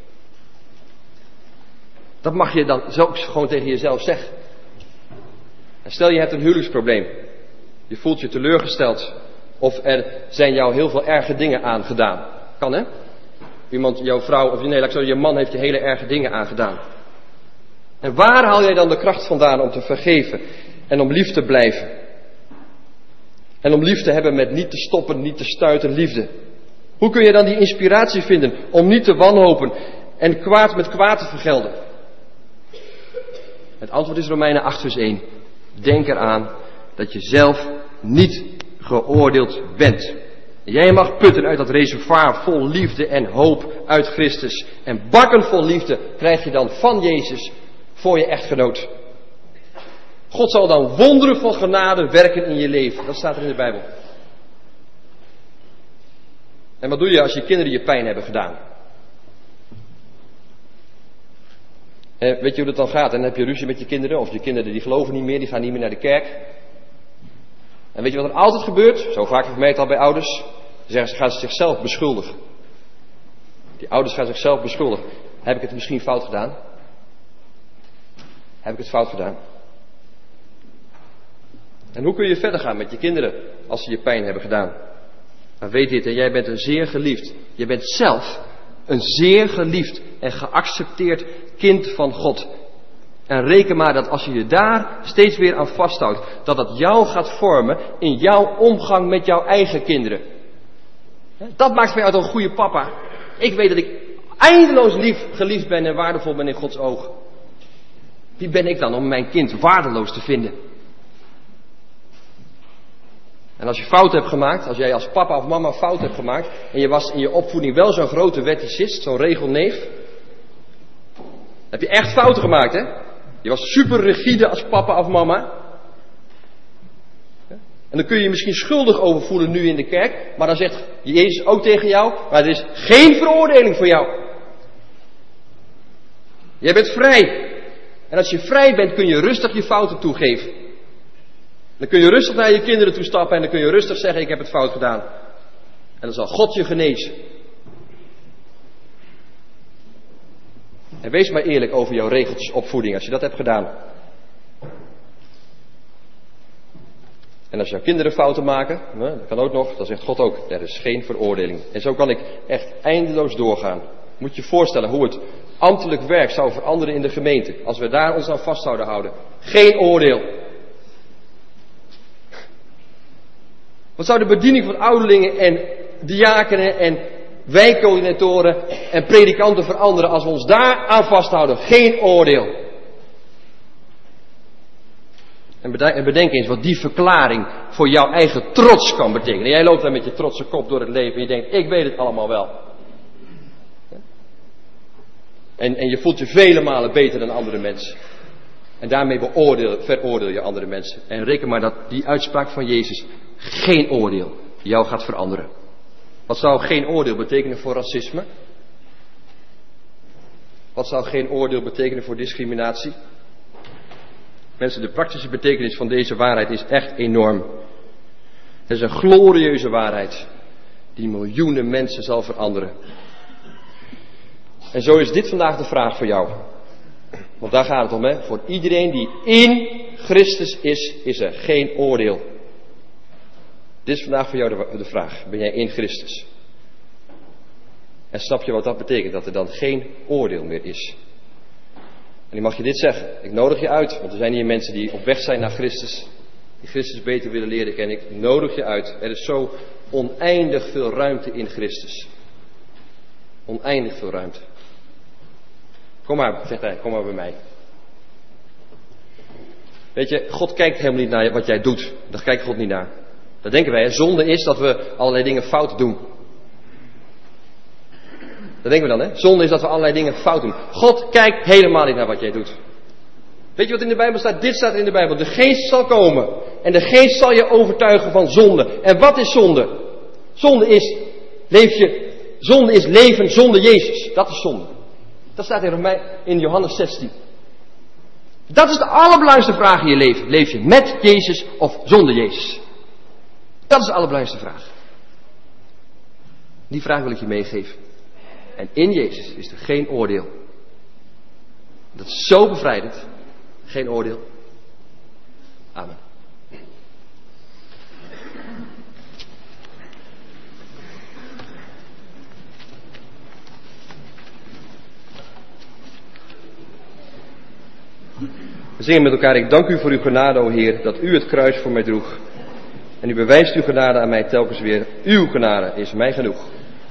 Dat mag je dan zo gewoon tegen jezelf zeggen. En stel je hebt een huwelijksprobleem. Je voelt je teleurgesteld. Of er zijn jou heel veel erge dingen aangedaan. Kan hè? Iemand, jouw vrouw, of nee, laat ik zo, je man heeft je hele erge dingen aangedaan. En waar haal jij dan de kracht vandaan om te vergeven en om lief te blijven? En om lief te hebben met niet te stoppen, niet te stuiten liefde. Hoe kun je dan die inspiratie vinden om niet te wanhopen en kwaad met kwaad te vergelden? Het antwoord is Romeinen acht vers één. Denk eraan dat je zelf niet geoordeeld bent. Jij mag putten uit dat reservoir vol liefde en hoop uit Christus. En bakken vol liefde krijg je dan van Jezus voor je echtgenoot. God zal dan wonderen van genade werken in je leven. Dat staat er in de Bijbel. En wat doe je als je kinderen je pijn hebben gedaan? Eh, weet je hoe dat dan gaat? En dan heb je ruzie met je kinderen. Of je kinderen die geloven niet meer, die gaan niet meer naar de kerk. En weet je wat er altijd gebeurt? Zo vaak heb ik het al bij ouders. Dan zeggen ze, gaan ze zichzelf beschuldigen. Die ouders gaan zichzelf beschuldigen. Heb ik het misschien fout gedaan? Heb ik het fout gedaan? En hoe kun je verder gaan met je kinderen als ze je pijn hebben gedaan? Maar weet dit, en jij bent een zeer geliefd. Je bent zelf een zeer geliefd en geaccepteerd kind van God. En reken maar dat als je je daar steeds weer aan vasthoudt, dat dat jou gaat vormen in jouw omgang met jouw eigen kinderen. Dat maakt mij uit een goede papa. Ik weet dat ik eindeloos lief, geliefd ben en waardevol ben in Gods ogen. Wie ben ik dan om mijn kind waardeloos te vinden? En als je fout hebt gemaakt, als jij als papa of mama fout hebt gemaakt, en je was in je opvoeding wel zo'n grote wetticist, zo'n regelneef, heb je echt fouten gemaakt, hè? Je was super rigide als papa of mama. En dan kun je je misschien schuldig over voelen nu in de kerk, maar dan zegt Jezus ook tegen jou, maar er is geen veroordeling voor jou. Jij bent vrij. En als je vrij bent, kun je rustig je fouten toegeven. Dan kun je rustig naar je kinderen toe stappen en dan kun je rustig zeggen, ik heb het fout gedaan. En dan zal God je genezen. En wees maar eerlijk over jouw regeltjes opvoeding, als je dat hebt gedaan. En als jouw kinderen fouten maken, dat kan ook nog, dan zegt God ook, er is geen veroordeling. En zo kan ik echt eindeloos doorgaan. Moet je je voorstellen hoe het ambtelijk werk zou veranderen in de gemeente, als we daar ons aan vast zouden houden. Geen oordeel. Wat zou de bediening van ouderlingen en diakenen en wijkcoördinatoren en predikanten veranderen als we ons daar aan vasthouden? Geen oordeel. En bedenk eens wat die verklaring voor jouw eigen trots kan betekenen. Jij loopt daar met je trotse kop door het leven en je denkt, ik weet het allemaal wel. En, en je voelt je vele malen beter dan andere mensen. En daarmee beoordeel, veroordeel je andere mensen. En reken maar dat die uitspraak van Jezus geen oordeel jou gaat veranderen. Wat zou geen oordeel betekenen voor racisme? Wat zou geen oordeel betekenen voor discriminatie? Mensen, de praktische betekenis van deze waarheid is echt enorm. Het is een glorieuze waarheid die miljoenen mensen zal veranderen. En zo is dit vandaag de vraag voor jou. Want daar gaat het om, hè. Voor iedereen die in Christus is, is er geen oordeel. Dit is vandaag voor jou de, de vraag. Ben jij in Christus? En snap je wat dat betekent? Dat er dan geen oordeel meer is. En dan mag je dit zeggen. Ik nodig je uit. Want er zijn hier mensen die op weg zijn naar Christus. Die Christus beter willen leren kennen. Ik nodig je uit. Er is zo oneindig veel ruimte in Christus. Oneindig veel ruimte. Kom maar, zegt hij. Kom maar bij mij. Weet je, God kijkt helemaal niet naar wat jij doet. Daar kijkt God niet naar. Dat denken wij. Zonde is dat we allerlei dingen fout doen. Dat denken we dan, hè? Zonde is dat we allerlei dingen fout doen. God kijkt helemaal niet naar wat jij doet. Weet je wat in de Bijbel staat? Dit staat in de Bijbel. De geest zal komen. En de geest zal je overtuigen van zonde. En wat is zonde? Zonde is, leef je, zonde is leven zonder Jezus. Dat is zonde. Dat staat in, mij, in Johannes zestien. Dat is de allerbelangrijkste vraag in je leven. Leef je met Jezus of zonder Jezus? Dat is de allerbelangrijkste vraag. Die vraag wil ik je meegeven. En in Jezus is er geen oordeel. Dat is zo bevrijdend. Geen oordeel. Amen. We zingen met elkaar, ik dank u voor uw genade, o Heer, dat u het kruis voor mij droeg. En u bewijst uw genade aan mij telkens weer. Uw genade is mij genoeg.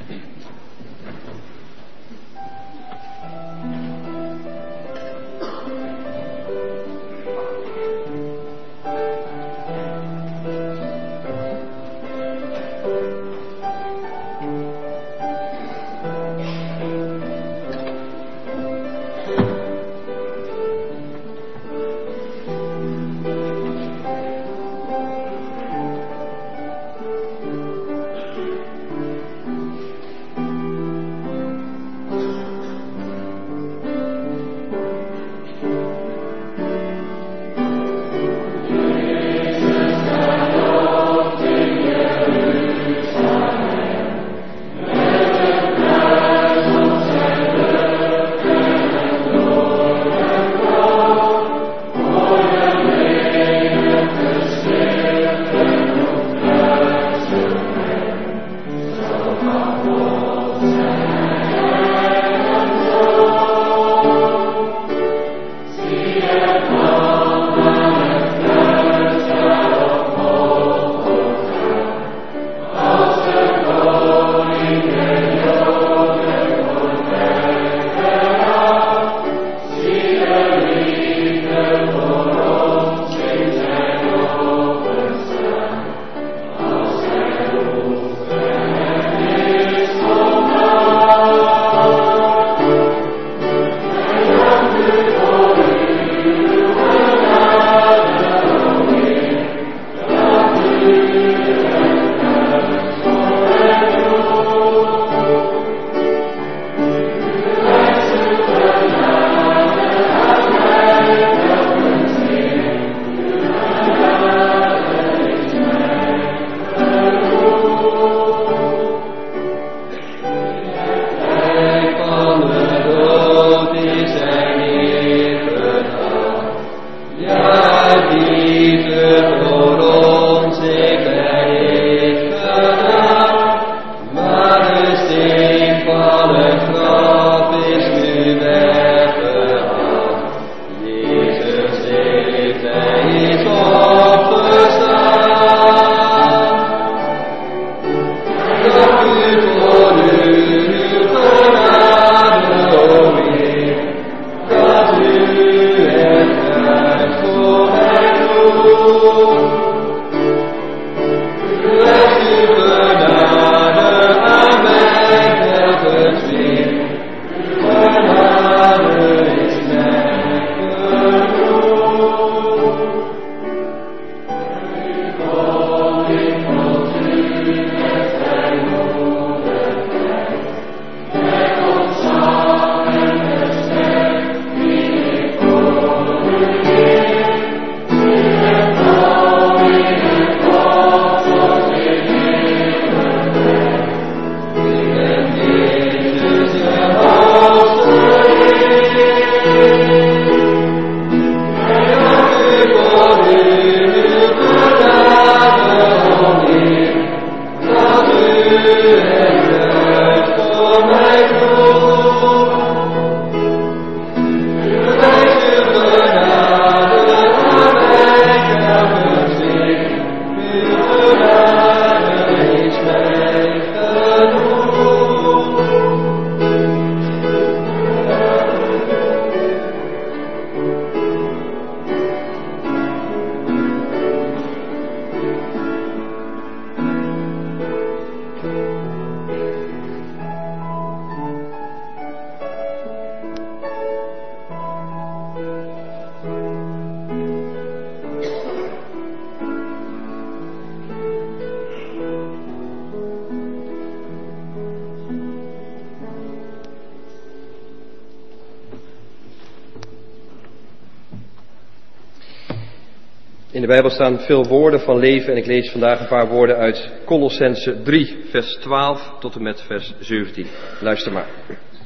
In de Bijbel staan veel woorden van leven en ik lees vandaag een paar woorden uit Kolossenzen drie, vers twaalf tot en met vers zeventien. Luister maar.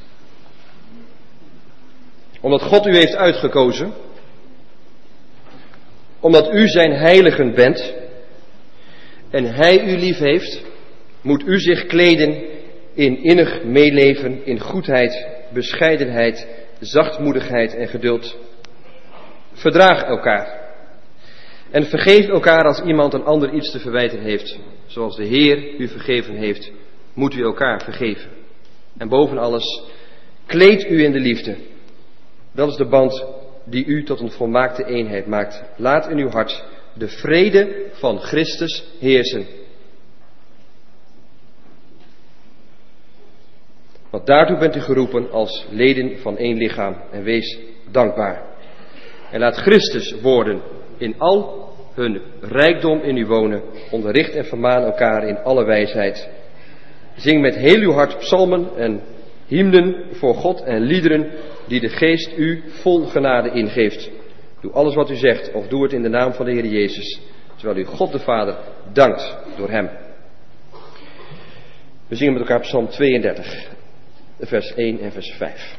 Omdat God u heeft uitgekozen, omdat u zijn heiligen bent en hij u lief heeft, moet u zich kleden in innig meeleven, in goedheid, bescheidenheid, zachtmoedigheid en geduld. Verdraag elkaar En vergeef elkaar als iemand een ander iets te verwijten heeft. Zoals de Heer u vergeven heeft, moet u elkaar vergeven. En boven alles, kleed u in de liefde. Dat is de band die u tot een volmaakte eenheid maakt. Laat in uw hart de vrede van Christus heersen. Want daartoe bent u geroepen als leden van één lichaam. En wees dankbaar. En laat Christus worden in al hun rijkdom in u wonen. Onderricht en vermaan elkaar in alle wijsheid. Zing met heel uw hart psalmen en hymnen voor God en liederen die de geest u vol genade ingeeft. Doe alles wat u zegt of doe het in de naam van de Heer Jezus. Terwijl u God de Vader dankt door hem. We zingen met elkaar psalm tweeëndertig, vers één en vers vijf.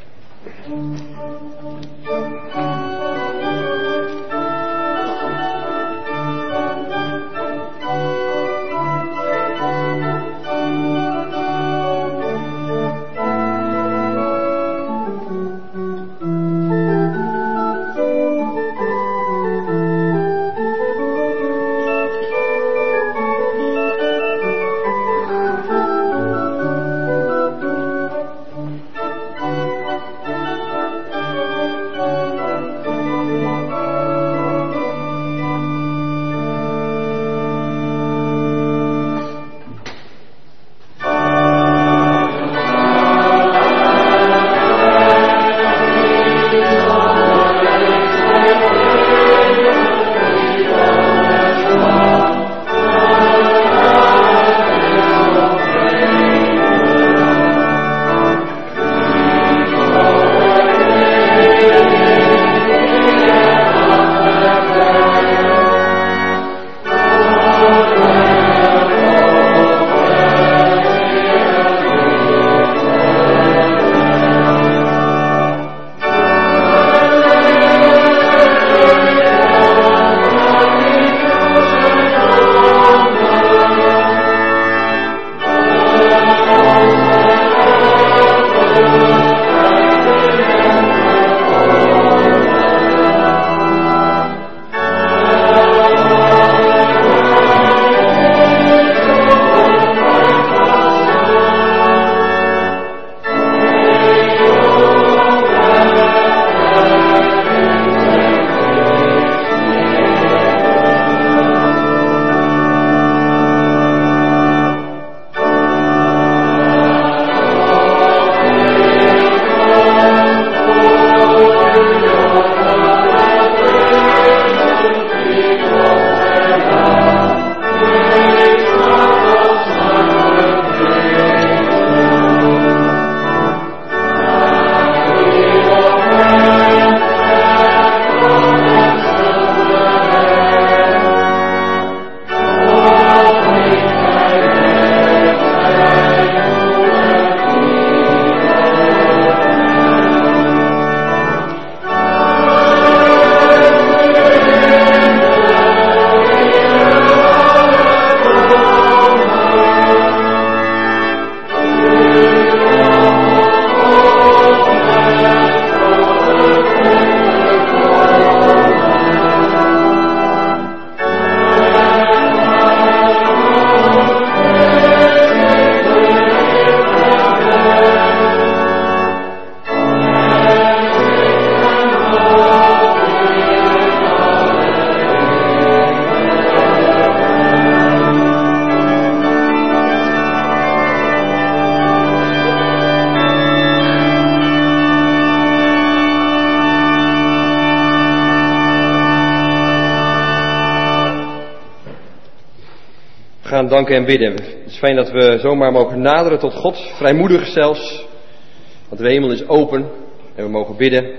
gaan danken en bidden. Het is fijn dat we zomaar mogen naderen tot God, vrijmoedig zelfs. Want de hemel is open en we mogen bidden.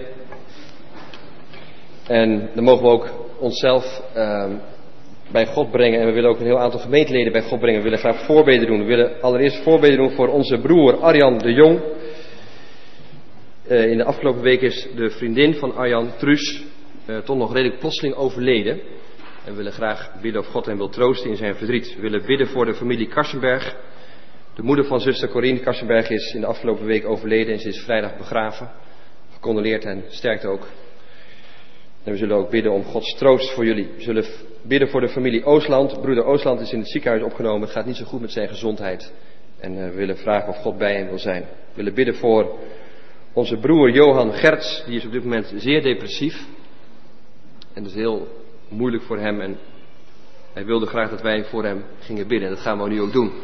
En dan mogen we ook onszelf uh, bij God brengen. En we willen ook een heel aantal gemeenteleden bij God brengen. We willen graag voorbeden doen. We willen allereerst voorbeden doen voor onze broer Arjan de Jong. Uh, in de afgelopen week is de vriendin van Arjan, Truus, uh, toch nog redelijk plotseling overleden. En we willen graag bidden of God hem wil troosten in zijn verdriet. We willen bidden voor de familie Karsenberg. De moeder van zuster Corine Karsenberg is in de afgelopen week overleden en ze is vrijdag begraven. Gecondoleerd en sterkte ook. En we zullen ook bidden om Gods troost voor jullie. We zullen bidden voor de familie Oostland. Broeder Oostland is in het ziekenhuis opgenomen. Het gaat niet zo goed met zijn gezondheid. En uh, we willen vragen of God bij hem wil zijn. We willen bidden voor onze broer Johan Gerts. Die is op dit moment zeer depressief. En dat is heel moeilijk voor hem. En hij wilde graag dat wij voor hem gingen bidden. En dat gaan we nu ook doen.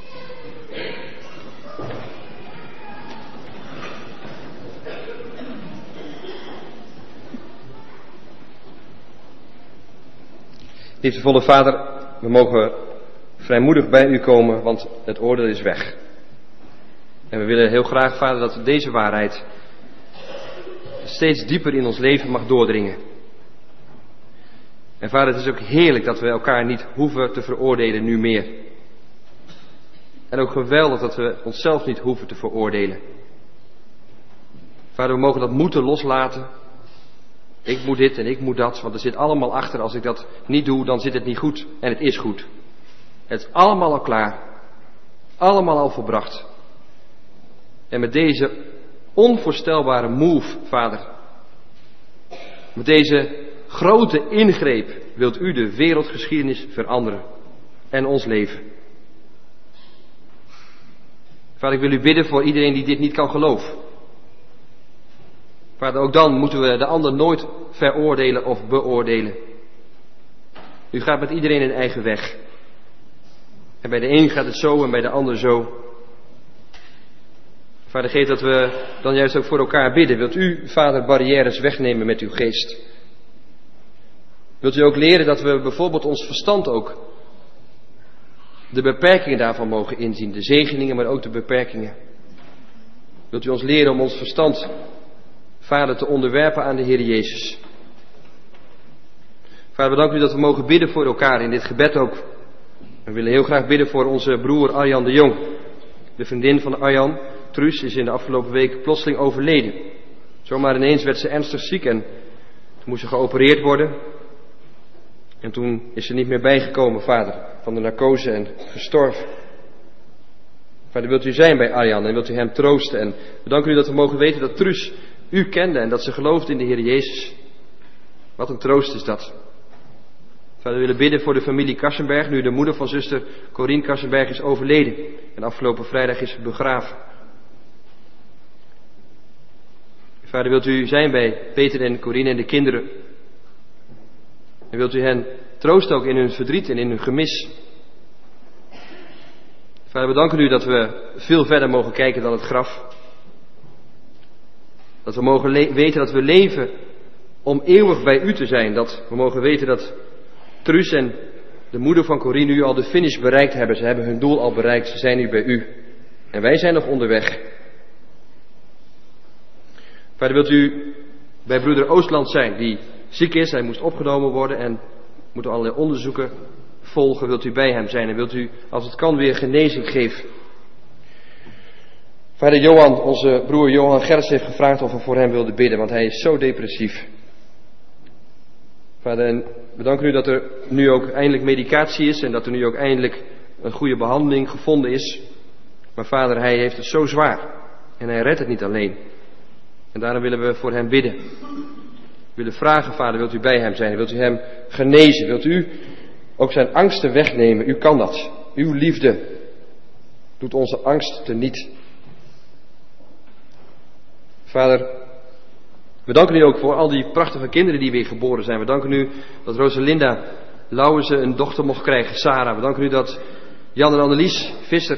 Liefdevolle Vader, we mogen vrijmoedig bij u komen, want het oordeel is weg. En we willen heel graag, Vader, dat deze waarheid steeds dieper in ons leven mag doordringen. En Vader, het is ook heerlijk dat we elkaar niet hoeven te veroordelen nu meer. En ook geweldig dat we onszelf niet hoeven te veroordelen. Vader, we mogen dat moeten loslaten. Ik moet dit en ik moet dat, want er zit allemaal achter. Als ik dat niet doe, dan zit het niet goed. En het is goed. Het is allemaal al klaar. Allemaal al volbracht. En met deze onvoorstelbare move, Vader. Met deze grote ingreep wilt u de wereldgeschiedenis veranderen. En ons leven. Vader, ik wil u bidden voor iedereen die dit niet kan geloven. Vader, ook dan moeten we de ander nooit veroordelen of beoordelen. U gaat met iedereen een eigen weg. En bij de een gaat het zo en bij de ander zo. Vader, geef dat we dan juist ook voor elkaar bidden. Wilt u, Vader, barrières wegnemen met uw geest? Wilt u ook leren dat we bijvoorbeeld ons verstand ook de beperkingen daarvan mogen inzien. De zegeningen, maar ook de beperkingen. Wilt u ons leren om ons verstand, Vader, te onderwerpen aan de Heer Jezus. Vader, bedankt u dat we mogen bidden voor elkaar in dit gebed ook. We willen heel graag bidden voor onze broer Arjan de Jong. De vriendin van Arjan, Truus, is in de afgelopen week plotseling overleden. Zomaar ineens werd ze ernstig ziek en toen moest ze geopereerd worden. En toen is ze niet meer bijgekomen, Vader, van de narcose en gestorven. Vader, wilt u zijn bij Arjan en wilt u hem troosten. En bedankt u dat we mogen weten dat Truus u kende en dat ze geloofde in de Heer Jezus. Wat een troost is dat. Vader, we willen bidden voor de familie Kassenberg, nu de moeder van zuster Corine Kassenberg is overleden. En afgelopen vrijdag is ze begraven. Vader, wilt u zijn bij Peter en Corine en de kinderen. En wilt u hen troosten ook in hun verdriet en in hun gemis. Vader, we danken u dat we veel verder mogen kijken dan het graf. Dat we mogen le- weten dat we leven om eeuwig bij u te zijn. Dat we mogen weten dat Truus en de moeder van Corine nu al de finish bereikt hebben. Ze hebben hun doel al bereikt. Ze zijn nu bij u. En wij zijn nog onderweg. Vader, wilt u bij broeder Oostland zijn, die ziek is. Hij moest opgenomen worden en moet allerlei onderzoeken volgen. Wilt u bij hem zijn en wilt u, als het kan, weer genezing geven. Vader Johan, onze broer Johan Gerts heeft gevraagd of we voor hem wilden bidden, want hij is zo depressief. Vader, en we danken u dat er nu ook eindelijk medicatie is en dat er nu ook eindelijk een goede behandeling gevonden is. Maar Vader, hij heeft het zo zwaar en hij redt het niet alleen. En daarom willen we voor hem bidden. We willen vragen, Vader, wilt u bij hem zijn? Wilt u hem genezen? Wilt u ook zijn angsten wegnemen? U kan dat. Uw liefde doet onze angst teniet. Vader, we danken u ook voor al die prachtige kinderen die weer geboren zijn. We danken u dat Rosalinda Lauwense een dochter mocht krijgen, Sarah. We danken u dat Jan en Annelies Visser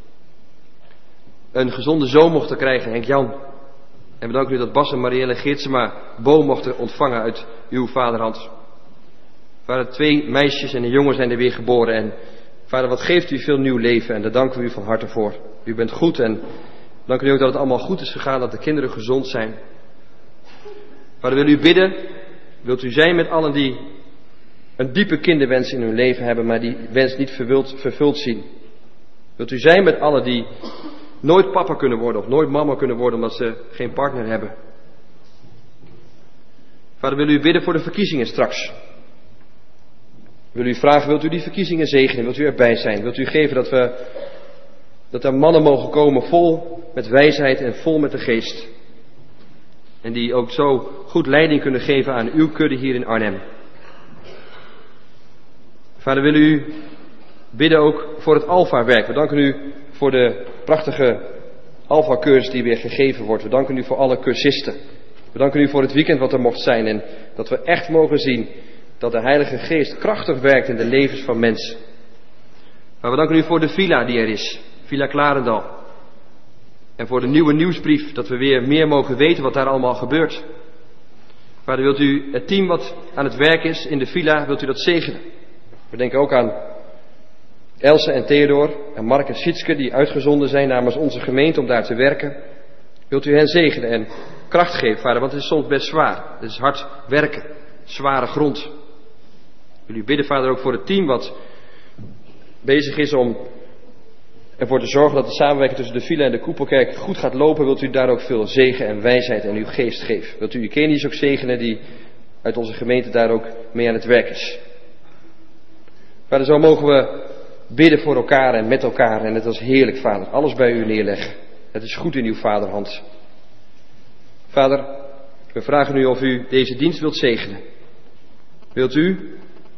een gezonde zoon mochten krijgen, Henk Jan. En we danken u dat Bas en Marielle Geertsema Bo mochten ontvangen uit uw vaderhand. Vader, twee meisjes en een jongen zijn er weer geboren. En Vader, wat geeft u veel nieuw leven en daar danken we u van harte voor. U bent goed en danken u ook dat het allemaal goed is gegaan, dat de kinderen gezond zijn. Vader, wil u bidden, wilt u zijn met allen die een diepe kinderwens in hun leven hebben, maar die wens niet vervuld, vervuld zien. Wilt u zijn met allen die nooit papa kunnen worden of nooit mama kunnen worden omdat ze geen partner hebben. Vader, wil u bidden voor de verkiezingen straks. Wil u vragen, wilt u die verkiezingen zegenen? Wilt u erbij zijn? Wilt u geven dat we, dat er mannen mogen komen vol met wijsheid en vol met de geest. En die ook zo goed leiding kunnen geven aan uw kudde hier in Arnhem. Vader, we willen u bidden ook voor het Alpha-werk. We danken u voor de prachtige Alpha-cursus die weer gegeven wordt. We danken u voor alle cursisten. We danken u voor het weekend wat er mocht zijn en dat we echt mogen zien dat de Heilige Geest krachtig werkt in de levens van mensen. Maar we danken u voor de villa die er is, Villa Klarendal. En voor de nieuwe nieuwsbrief, dat we weer meer mogen weten wat daar allemaal gebeurt. Vader, wilt u het team wat aan het werk is in de villa, wilt u dat zegenen? We denken ook aan Else en Theodor en Mark en Sietske die uitgezonden zijn namens onze gemeente om daar te werken. Wilt u hen zegenen en kracht geven, Vader, want het is soms best zwaar. Het is hard werken, zware grond. Wil u bidden, Vader, ook voor het team wat bezig is om ervoor te zorgen dat de samenwerking tussen de Villa en de Koepelkerk goed gaat lopen. Wilt u daar ook veel zegen en wijsheid en uw geest geven. Wilt u uw Keniërs ook zegenen die uit onze gemeente daar ook mee aan het werk is. Vader, zo mogen we bidden voor elkaar en met elkaar. En het is heerlijk, Vader. Alles bij u neerleggen. Het is goed in uw vaderhand. Vader, we vragen u of u deze dienst wilt zegenen. Wilt u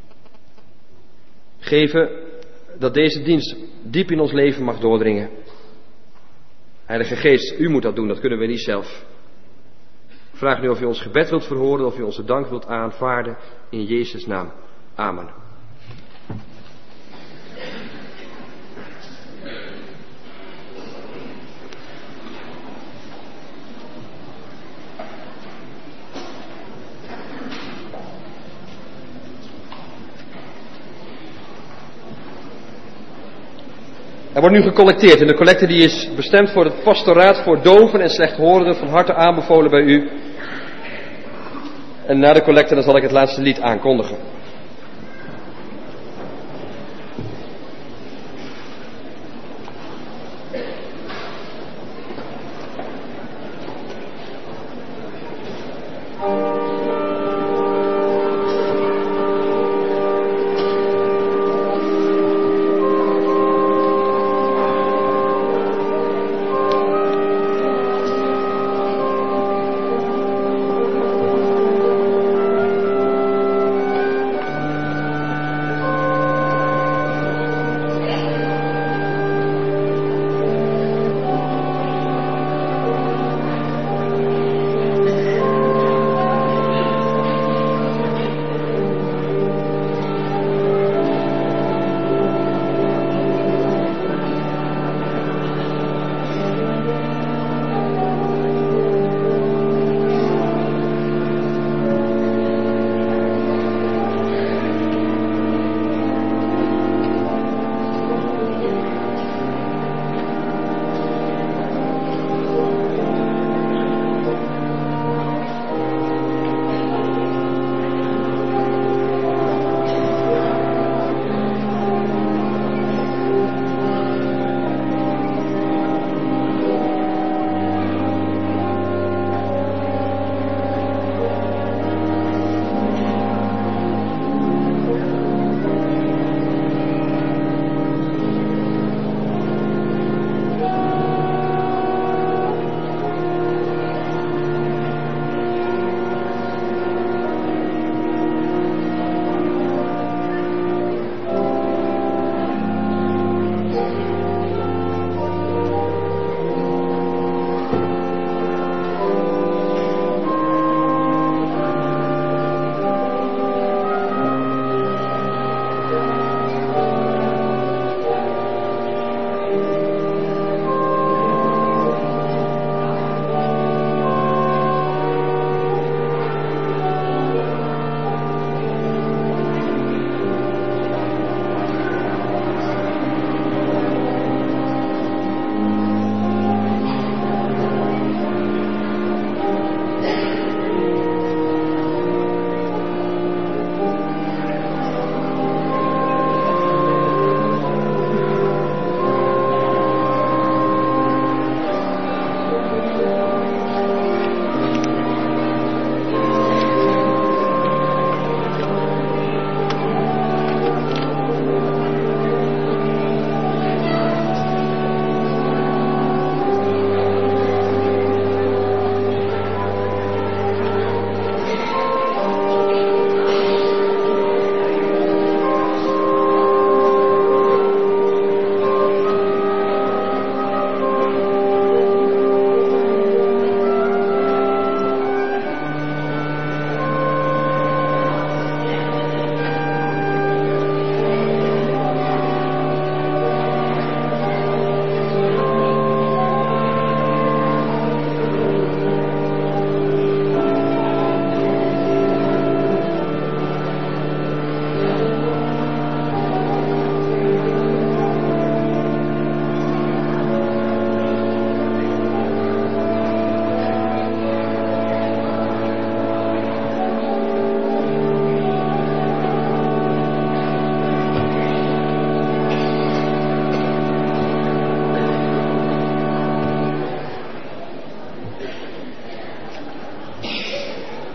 geven dat deze dienst diep in ons leven mag doordringen. Heilige Geest, u moet dat doen, dat kunnen we niet zelf. We vragen u of u ons gebed wilt verhoren, of u onze dank wilt aanvaarden. In Jezus' naam. Amen. Er wordt nu gecollecteerd en de collecte die is bestemd voor het pastoraat voor doven en slechthorenden, van harte aanbevolen bij u. En na de collecte dan zal ik het laatste lied aankondigen.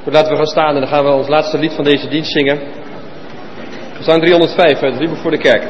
Goed, laten we gaan staan en dan gaan we ons laatste lied van deze dienst zingen. Gezang driehonderdvijf uit het liedboek voor de kerk.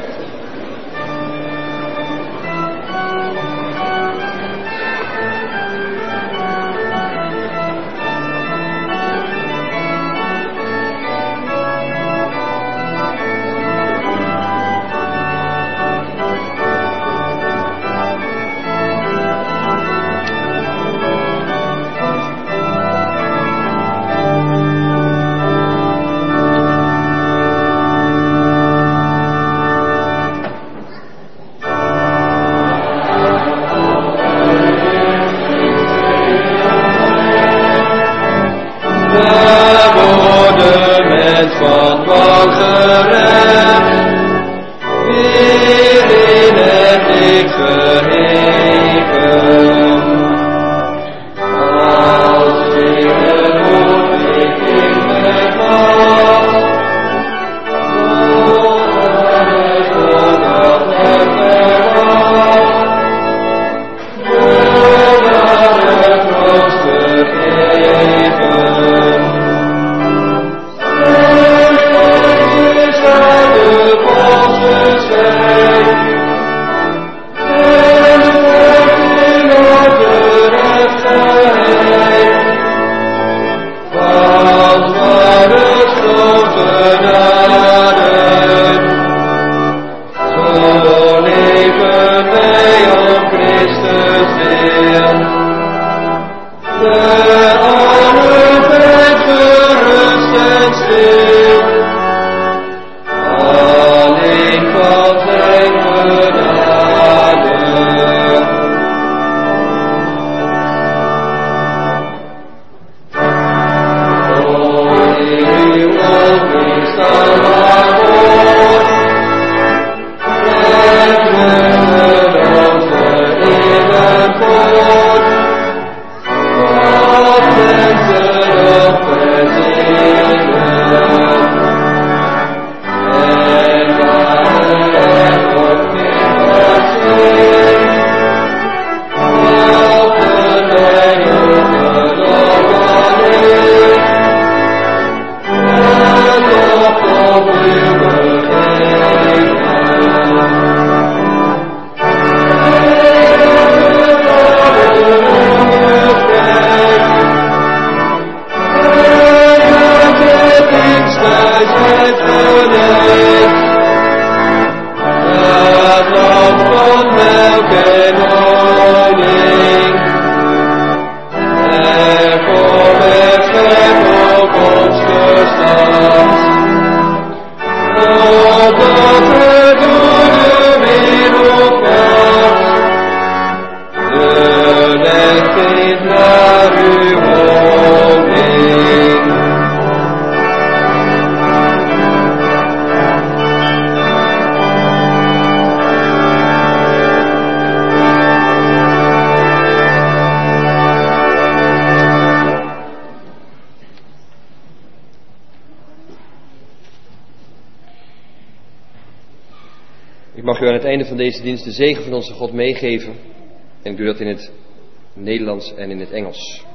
Mag u aan het einde van deze dienst de zegen van onze God meegeven. En ik doe dat in het Nederlands en in het Engels.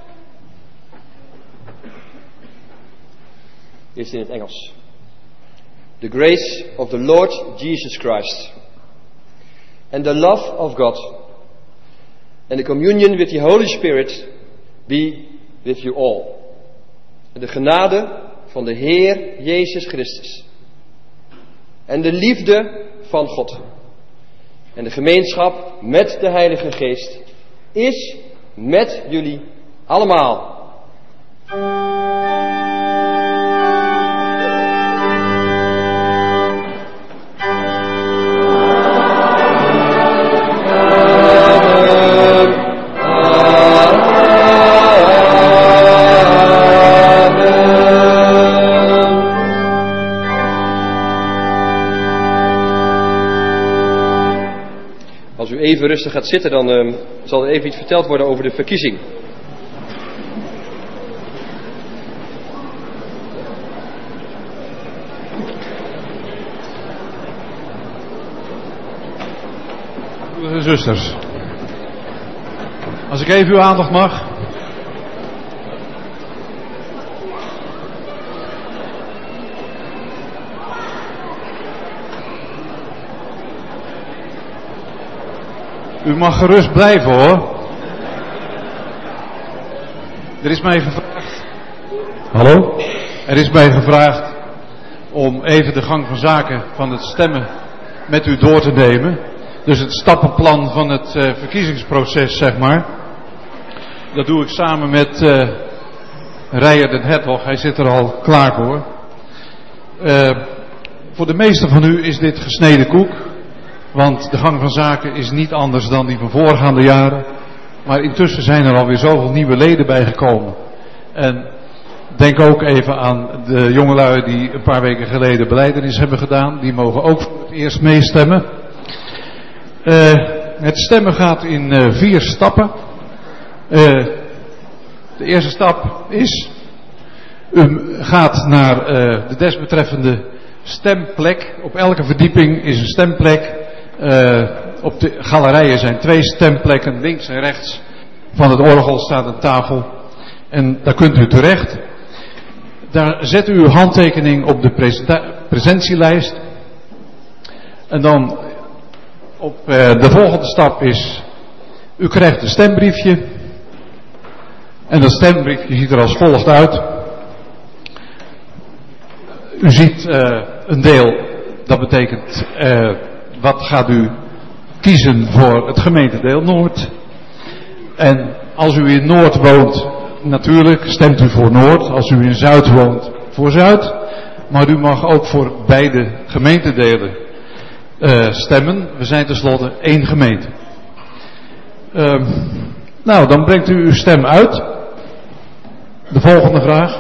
Eerst in het Engels. The grace of the Lord Jesus Christ. And the love of God. And the communion with the Holy Spirit be with you all. En de genade van de Heer Jezus Christus. En de liefde van God. En de gemeenschap met de Heilige Geest is met jullie allemaal. Even rustig gaat zitten, dan uh, zal er even iets verteld worden over de verkiezing. Broeders en zusters, als ik even uw aandacht mag. U mag gerust blijven hoor. Er is mij gevraagd... Hallo? Er is mij gevraagd om even de gang van zaken van het stemmen met u door te nemen. Dus het stappenplan van het uh, verkiezingsproces, zeg maar. Dat doe ik samen met uh, Rijer den Hertog. Hij zit er al klaar voor. Uh, voor de meesten van u is dit gesneden koek. Want de gang van zaken is niet anders dan die van voorgaande jaren. Maar intussen zijn er alweer zoveel nieuwe leden bijgekomen. En denk ook even aan de jongelui die een paar weken geleden belijdenis hebben gedaan. Die mogen ook voor het eerst meestemmen. Uh, het stemmen gaat in uh, vier stappen. Uh, de eerste stap is... U gaat naar uh, de desbetreffende stemplek. Op elke verdieping is een stemplek. Uh, op de galerijen zijn twee stemplekken. Links en rechts van het orgel staat een tafel. En daar kunt u terecht. Daar zet u uw handtekening op de presentielijst. En dan op uh, de volgende stap is... U krijgt een stembriefje. En dat stembriefje ziet er als volgt uit. U ziet uh, een deel, dat betekent uh, wat gaat u kiezen voor het gemeentedeel Noord. En als u in Noord woont, natuurlijk stemt u voor Noord. Als u in Zuid woont, voor Zuid. Maar u mag ook voor beide gemeentedelen uh, stemmen. We zijn tenslotte één gemeente. Uh, nou, dan brengt u uw stem uit. De volgende vraag.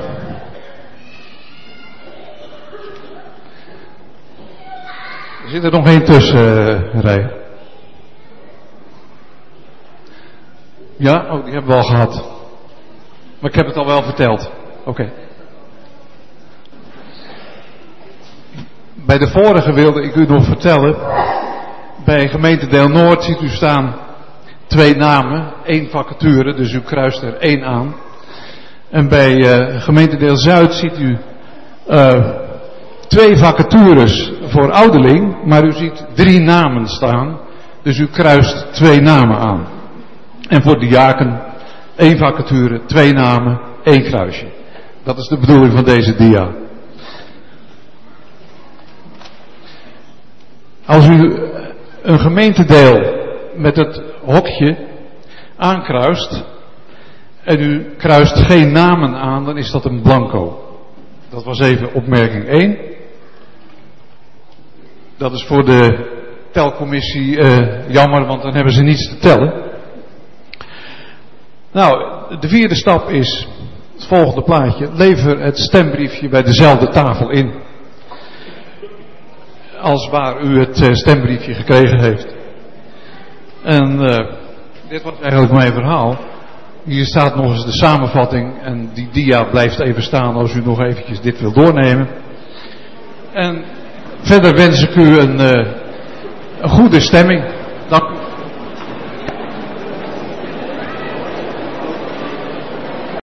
Er zit er nog één tussen, uh, Rij. Ja, oh, die hebben we al gehad. Maar ik heb het al wel verteld. Oké. Okay. Bij de vorige wilde ik u nog vertellen. Bij gemeentedeel Noord ziet u staan twee namen, één vacature, dus u kruist er één aan. En bij uh, gemeentedeel Zuid ziet u uh, twee vacatures voor ouderling, maar u ziet drie namen staan, dus u kruist twee namen aan. En voor diaken één vacature, twee namen, één kruisje. Dat is de bedoeling van deze dia. Als u een gemeentedeel met het hokje aankruist en u kruist geen namen aan, dan is dat een blanco. Dat was even opmerking één. Dat is voor de telcommissie uh, jammer, want dan hebben ze niets te tellen. Nou, de vierde stap is het volgende plaatje. Lever het stembriefje bij dezelfde tafel in als waar u het uh, stembriefje gekregen heeft. En uh, dit was eigenlijk mijn verhaal. Hier staat nog eens de samenvatting en die dia blijft even staan als u nog eventjes dit wil doornemen. En verder wens ik u een, uh, een goede stemming. Dank u.